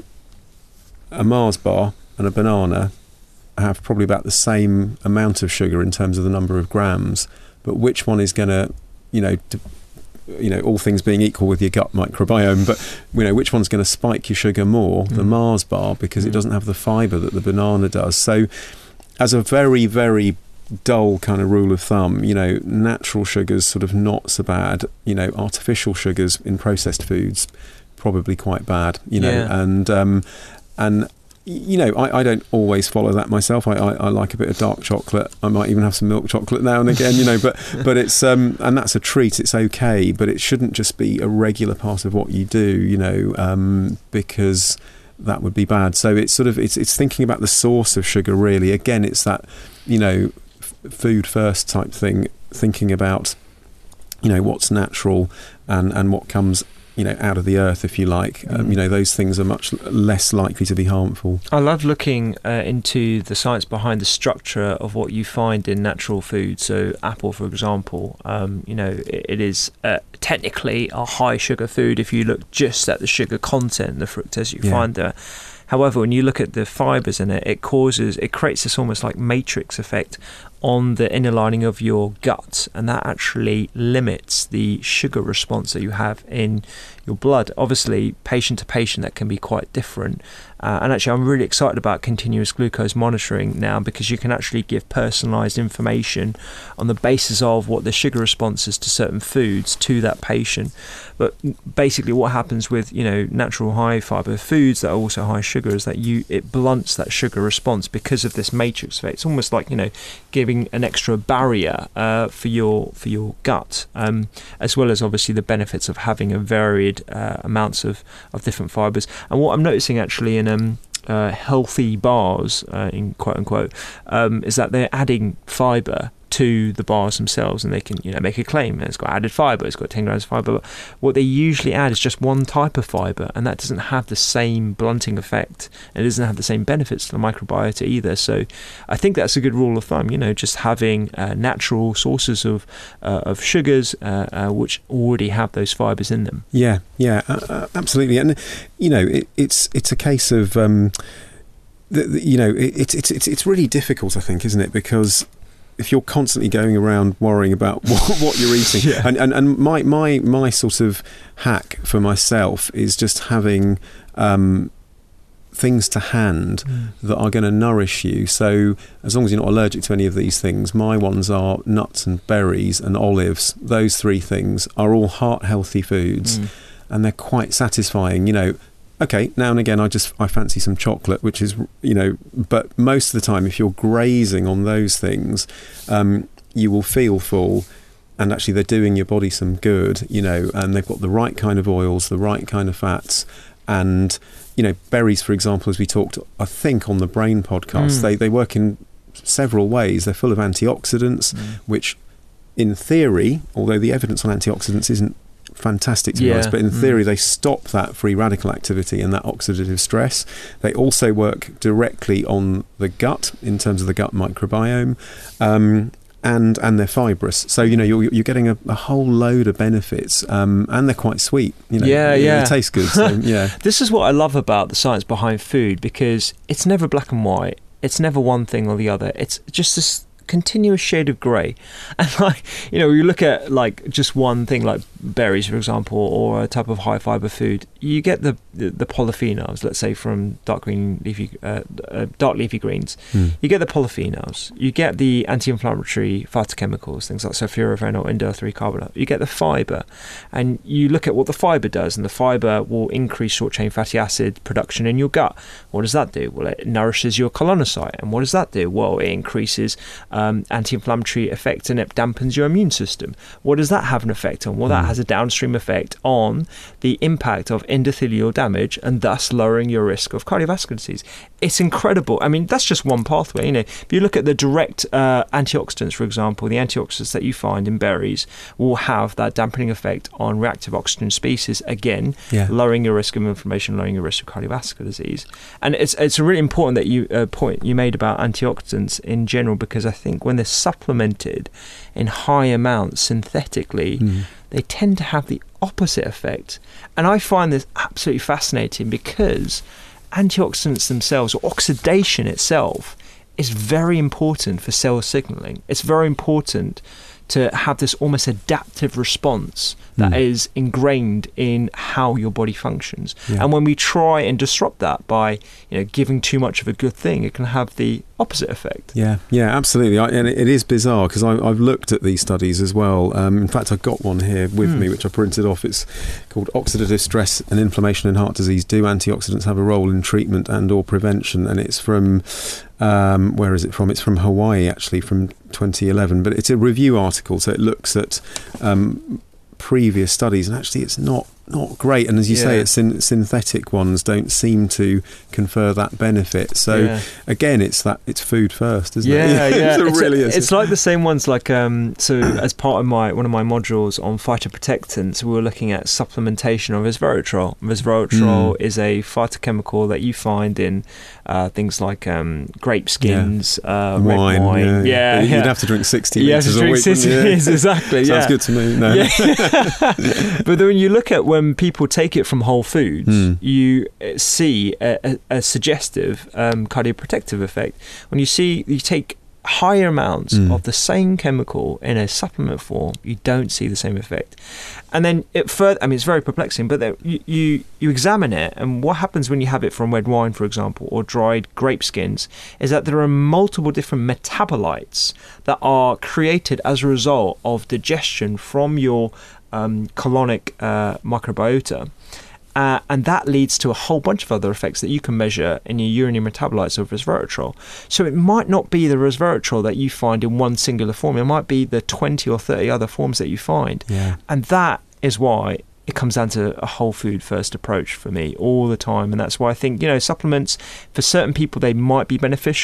a Mars bar and a banana have probably about the same amount of sugar in terms of the number of grams, but which one is going to, you know, d- you know, all things being equal with your gut microbiome, but you know, which one's going to spike your sugar more? Mm. The Mars bar, because mm. it doesn't have the fibre that the banana does. So as a very, very dull kind of rule of thumb, you know, natural sugars sort of not so bad, you know, artificial sugars in processed foods probably quite bad, you know, yeah. and um, and you know, I, I don't always follow that myself. I, I, I like a bit of dark chocolate. I might even have some milk chocolate now and again, you know, but but it's um and that's a treat. It's okay, but it shouldn't just be a regular part of what you do, you know, um, because that would be bad. So it's sort of it's it's thinking about the source of sugar, really. Again, it's that, you know, f- food first type thing, thinking about, you know, what's natural and and what comes, you know, out of the earth, if you like. Um, you know, those things are much less likely to be harmful. I love looking uh, into the science behind the structure of what you find in natural food. So apple, for example, um, you know, it, it is uh, technically a high sugar food if you look just at the sugar content, the fructose you yeah. find there. However, when you look at the fibres in it, it causes, it creates this almost like matrix effect on the inner lining of your gut, and that actually limits the sugar response that you have in your blood. Obviously, patient to patient, that can be quite different. Uh, and actually, I'm really excited about continuous glucose monitoring now, because you can actually give personalised information on the basis of what the sugar response is to certain foods to that patient. But basically, what happens with, you know, natural high fibre foods that are also high sugar is that you it blunts that sugar response because of this matrix effect. It's almost like, you know, giving an extra barrier uh, for your for your gut, um, as well as obviously the benefits of having a varied uh, amounts of, of different fibres. And what I'm noticing actually in um, uh, healthy bars, uh, in quote unquote, um, is that they're adding fibre to the bars themselves, and they can, you know, make a claim. It's got added fibre, it's got ten grams of fibre. But what they usually add is just one type of fibre, and that doesn't have the same blunting effect, and it doesn't have the same benefits to the microbiota either. So I think that's a good rule of thumb, you know, just having uh, natural sources of uh, of sugars uh, uh, which already have those fibres in them. Yeah, yeah, uh, absolutely. And, you know, it, it's it's a case of, um, the, the, you know, it, it's it's it's really difficult, I think, isn't it? Because if you're constantly going around worrying about what, what you're eating, yeah. and, and and my my my sort of hack for myself is just having um, things to hand mm. that are going to nourish you. So as long as you're not allergic to any of these things, my ones are nuts and berries and olives. Those three things are all heart healthy foods, mm. and they're quite satisfying. You know. Okay, now and again I just I fancy some chocolate, which is, you know, but most of the time if you're grazing on those things, um, you will feel full, and actually they're doing your body some good, you know, and they've got the right kind of oils, the right kind of fats, and, you know, berries, for example, as we talked, I think, on the Brain podcast, mm. they, they work in several ways. They're full of antioxidants, mm. which in theory, although the evidence on antioxidants isn't fantastic to be yeah. honest, but in theory mm. they stop that free radical activity and that oxidative stress. They also work directly on the gut in terms of the gut microbiome, um, and and they're fibrous, so you know you're you're getting a, a whole load of benefits, um, and they're quite sweet. You know, yeah, yeah, they taste good. So, yeah, this is what I love about the science behind food, because it's never black and white. It's never one thing or the other. It's just this continuous shade of grey. And like, you know, you look at like just one thing like berries, for example, or a type of high fibre food, you get the, the the polyphenols, let's say from dark green leafy uh, uh, dark leafy greens. Mm. You get the polyphenols, you get the anti-inflammatory phytochemicals, things like sulforaphane, indole three carbonate. You get the fibre, and you look at what the fibre does, and the fibre will increase short chain fatty acid production in your gut. What does that do? Well, it nourishes your colonocyte, and what does that do? Well, it increases um, anti-inflammatory effect, and it dampens your immune system. What does that have an effect on? Well, that mm. has a downstream effect on the impact of endothelial damage, and thus lowering your risk of cardiovascular disease. It's incredible. I mean, that's just one pathway. You know, if you look at the direct uh, antioxidants, for example, the antioxidants that you find in berries will have that dampening effect on reactive oxygen species, again, yeah. lowering your risk of inflammation, lowering your risk of cardiovascular disease. And it's it's really important that you uh, point you made about antioxidants in general, because I think when they're supplemented in high amounts synthetically, mm. they tend to have the opposite effect. And I find this absolutely fascinating, because antioxidants themselves, or oxidation itself, is very important for cell signaling. It's very important to have this almost adaptive response that mm. is ingrained in how your body functions. Yeah. And when we try and disrupt that by, you know, giving too much of a good thing, it can have the opposite effect. Yeah, yeah, absolutely. I, and it is bizarre, because I've looked at these studies as well. Um, in fact, I've got one here with mm. me, which I printed off. It's called Oxidative Stress and Inflammation in Heart Disease. Do antioxidants have a role in treatment and or prevention? And it's from... Um, where is it from? It's from Hawaii, actually, from twenty eleven. But it's a review article, so it looks at um, previous studies, and actually it's not not great. And as you yeah. say, it's syn- synthetic ones don't seem to confer that benefit. So yeah. again, it's that it's food first, isn't yeah, it? Yeah, it it's, really a, is. It's like the same ones. Like um, so, as part of my one of my modules on phytoprotectants, we were looking at supplementation of resveratrol. Resveratrol mm. is a phytochemical that you find in uh, things like um, grape skins, yeah. uh, red wine. wine. Yeah, yeah, you'd yeah. have to drink sixty you litres have to a drink week. sixty litres, exactly. Sounds yeah. good to me. No. Yeah. But then when you look at when people take it from whole foods, mm. you see a, a, a suggestive um, cardioprotective effect. When you see you take higher amounts mm. of the same chemical in a supplement form, you don't see the same effect. And then it further, I mean, it's very perplexing, but then you, you you examine it, and what happens when you have it from red wine, for example, or dried grape skins, is that there are multiple different metabolites that are created as a result of digestion from your um, colonic uh, microbiota. Uh, and that leads to a whole bunch of other effects that you can measure in your urinary metabolites of resveratrol. So it might not be the resveratrol that you find in one singular form. It might be the twenty or thirty other forms that you find. Yeah. And that is why it comes down to a whole food first approach for me all the time. And that's why I think, you know, supplements, for certain people, they might be beneficial.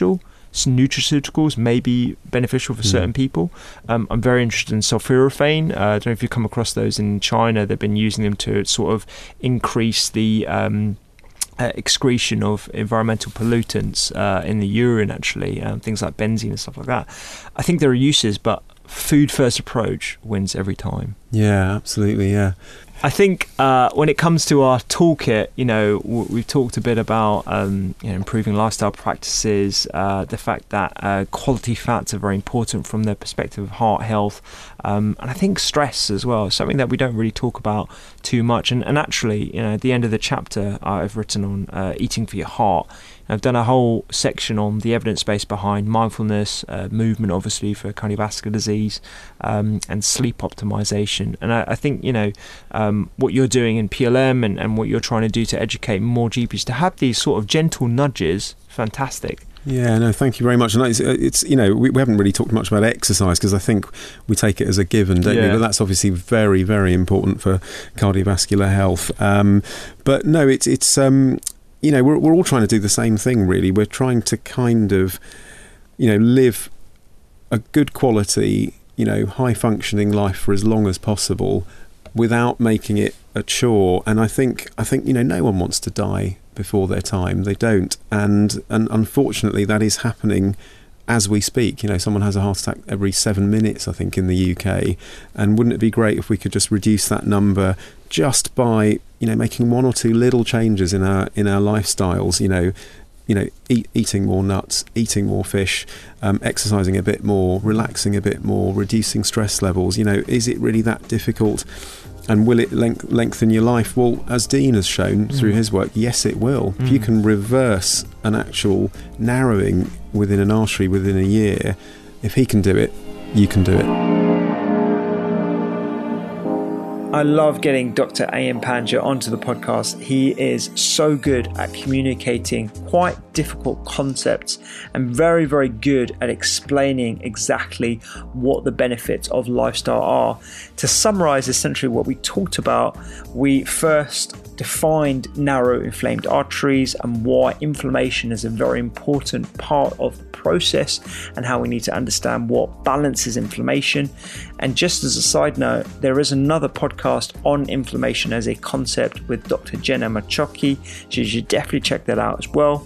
some nutraceuticals may be beneficial for mm. certain people. Um, I'm very interested in sulforaphane. Uh, I don't know if you've come across those in China. They've been using them to sort of increase the um, uh, excretion of environmental pollutants uh, in the urine, actually, um, things like benzene and stuff like that. I think there are uses, but food first approach wins every time. Yeah, absolutely. Yeah. I think uh, when it comes to our toolkit, you know, w- we've talked a bit about um, you know, improving lifestyle practices, uh, the fact that uh, quality fats are very important from the perspective of heart health, um, and I think stress as well, something that we don't really talk about too much. And, and actually, you know, at the end of the chapter, I've written on uh, eating for your heart. I've done a whole section on the evidence base behind mindfulness, uh, movement, obviously, for cardiovascular disease, um, and sleep optimization. And I, I think, you know, um, what you're doing in P L M and, and what you're trying to do to educate more G Ps to have these sort of gentle nudges, fantastic. Yeah, no, thank you very much. And it's, it's you know, we, we haven't really talked much about exercise because I think we take it as a given, don't yeah. we? But that's obviously very, very important for cardiovascular health. Um, but no, it's it's. Um, You know, we're we're all trying to do the same thing, really. We're trying to kind of, you know, live a good quality, you know, high functioning life for as long as possible without making it a chore. And I think, I think, you know, no one wants to die before their time. They don't. And, and unfortunately, that is happening as we speak. You know, someone has a heart attack every seven minutes, I think, in the U K. And wouldn't it be great if we could just reduce that number just by, you know, making one or two little changes in our in our lifestyles, you know, you know, eat, eating more nuts, eating more fish, um, exercising a bit more, relaxing a bit more, reducing stress levels. You know, is it really that difficult? And will it length, lengthen your life? Well, as Dean has shown mm. through his work, yes, it will. Mm. If you can reverse an actual narrowing within an artery within a year, if he can do it, you can do it. I love getting Doctor A M Panja onto the podcast. He is so good at communicating quite difficult concepts and very, very good at explaining exactly what the benefits of lifestyle are. To summarize essentially what we talked about, we first defined narrow inflamed arteries and why inflammation is a very important part of the process and how we need to understand what balances inflammation. And just as a side note, there is another podcast on inflammation as a concept with Doctor Jenna Maciocchi, so you should definitely check that out as well.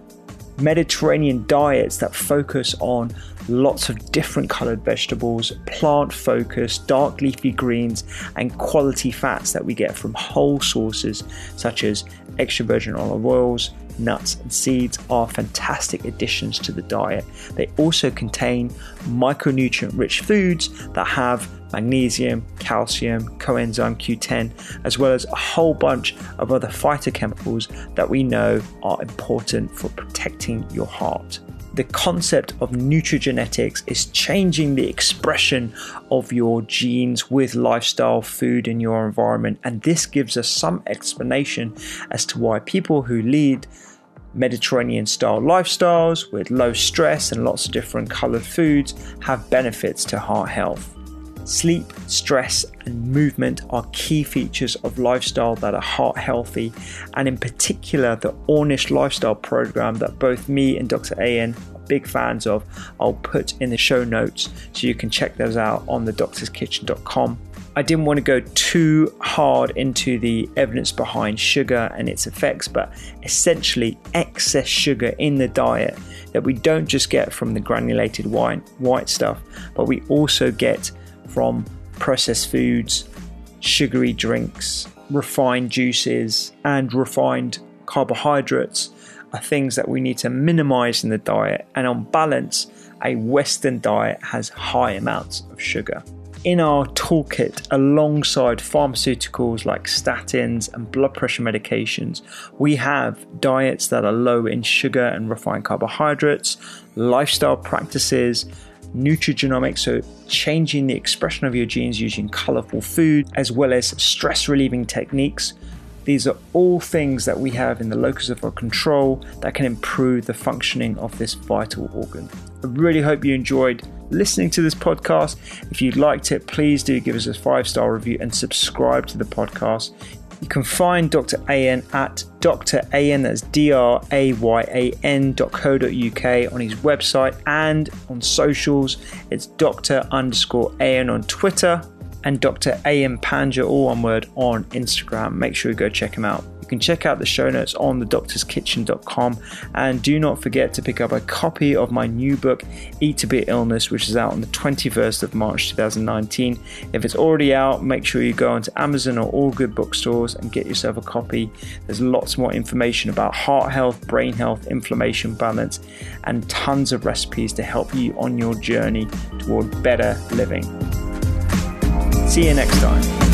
Mediterranean diets that focus on lots of different coloured vegetables, plant focused, dark leafy greens, and quality fats that we get from whole sources such as extra virgin olive oils, nuts and seeds are fantastic additions to the diet. They also contain micronutrient rich foods that have magnesium, calcium, coenzyme Q ten, as well as a whole bunch of other phytochemicals that we know are important for protecting your heart. The concept of nutrigenetics is changing the expression of your genes with lifestyle, food, and your environment. And this gives us some explanation as to why people who lead Mediterranean style lifestyles with low stress and lots of different colored foods have benefits to heart health. Sleep, stress, and movement are key features of lifestyle that are heart healthy, and in particular the Ornish lifestyle program that both me and Doctor A N are big fans of. I'll put in the show notes so you can check those out on the doctors kitchen dot com. I didn't want to go too hard into the evidence behind sugar and its effects, but essentially excess sugar in the diet that we don't just get from the granulated white, white stuff, but we also get from processed foods, sugary drinks, refined juices, and refined carbohydrates are things that we need to minimize in the diet. And on balance, a Western diet has high amounts of sugar. In our toolkit, alongside pharmaceuticals like statins and blood pressure medications, we have diets that are low in sugar and refined carbohydrates, lifestyle practices, nutrigenomics, so changing the expression of your genes using colorful food, as well as stress relieving techniques. These are all things that we have in the locus of our control that can improve the functioning of this vital organ. I really hope you enjoyed listening to this podcast. If you liked it, please do give us a five-star review and subscribe to the podcast. You can find Doctor Ayan at Doctor Ayan, that's D R A Y A N dot co dot U K on his website and on socials. It's Doctor underscore Ayan on Twitter and Doctor Ayan Panja, all one word, on Instagram. Make sure you go check him out. You can check out the show notes on the doctors kitchen dot com, and do not forget to pick up a copy of my new book, Eat to Beat Illness, which is out on the twenty-first of March twenty nineteen. If it's already out, make sure you go onto Amazon or all good bookstores and get yourself a copy. There's lots more information about heart health, brain health, inflammation, balance, and tons of recipes to help you on your journey toward better living. See you next time.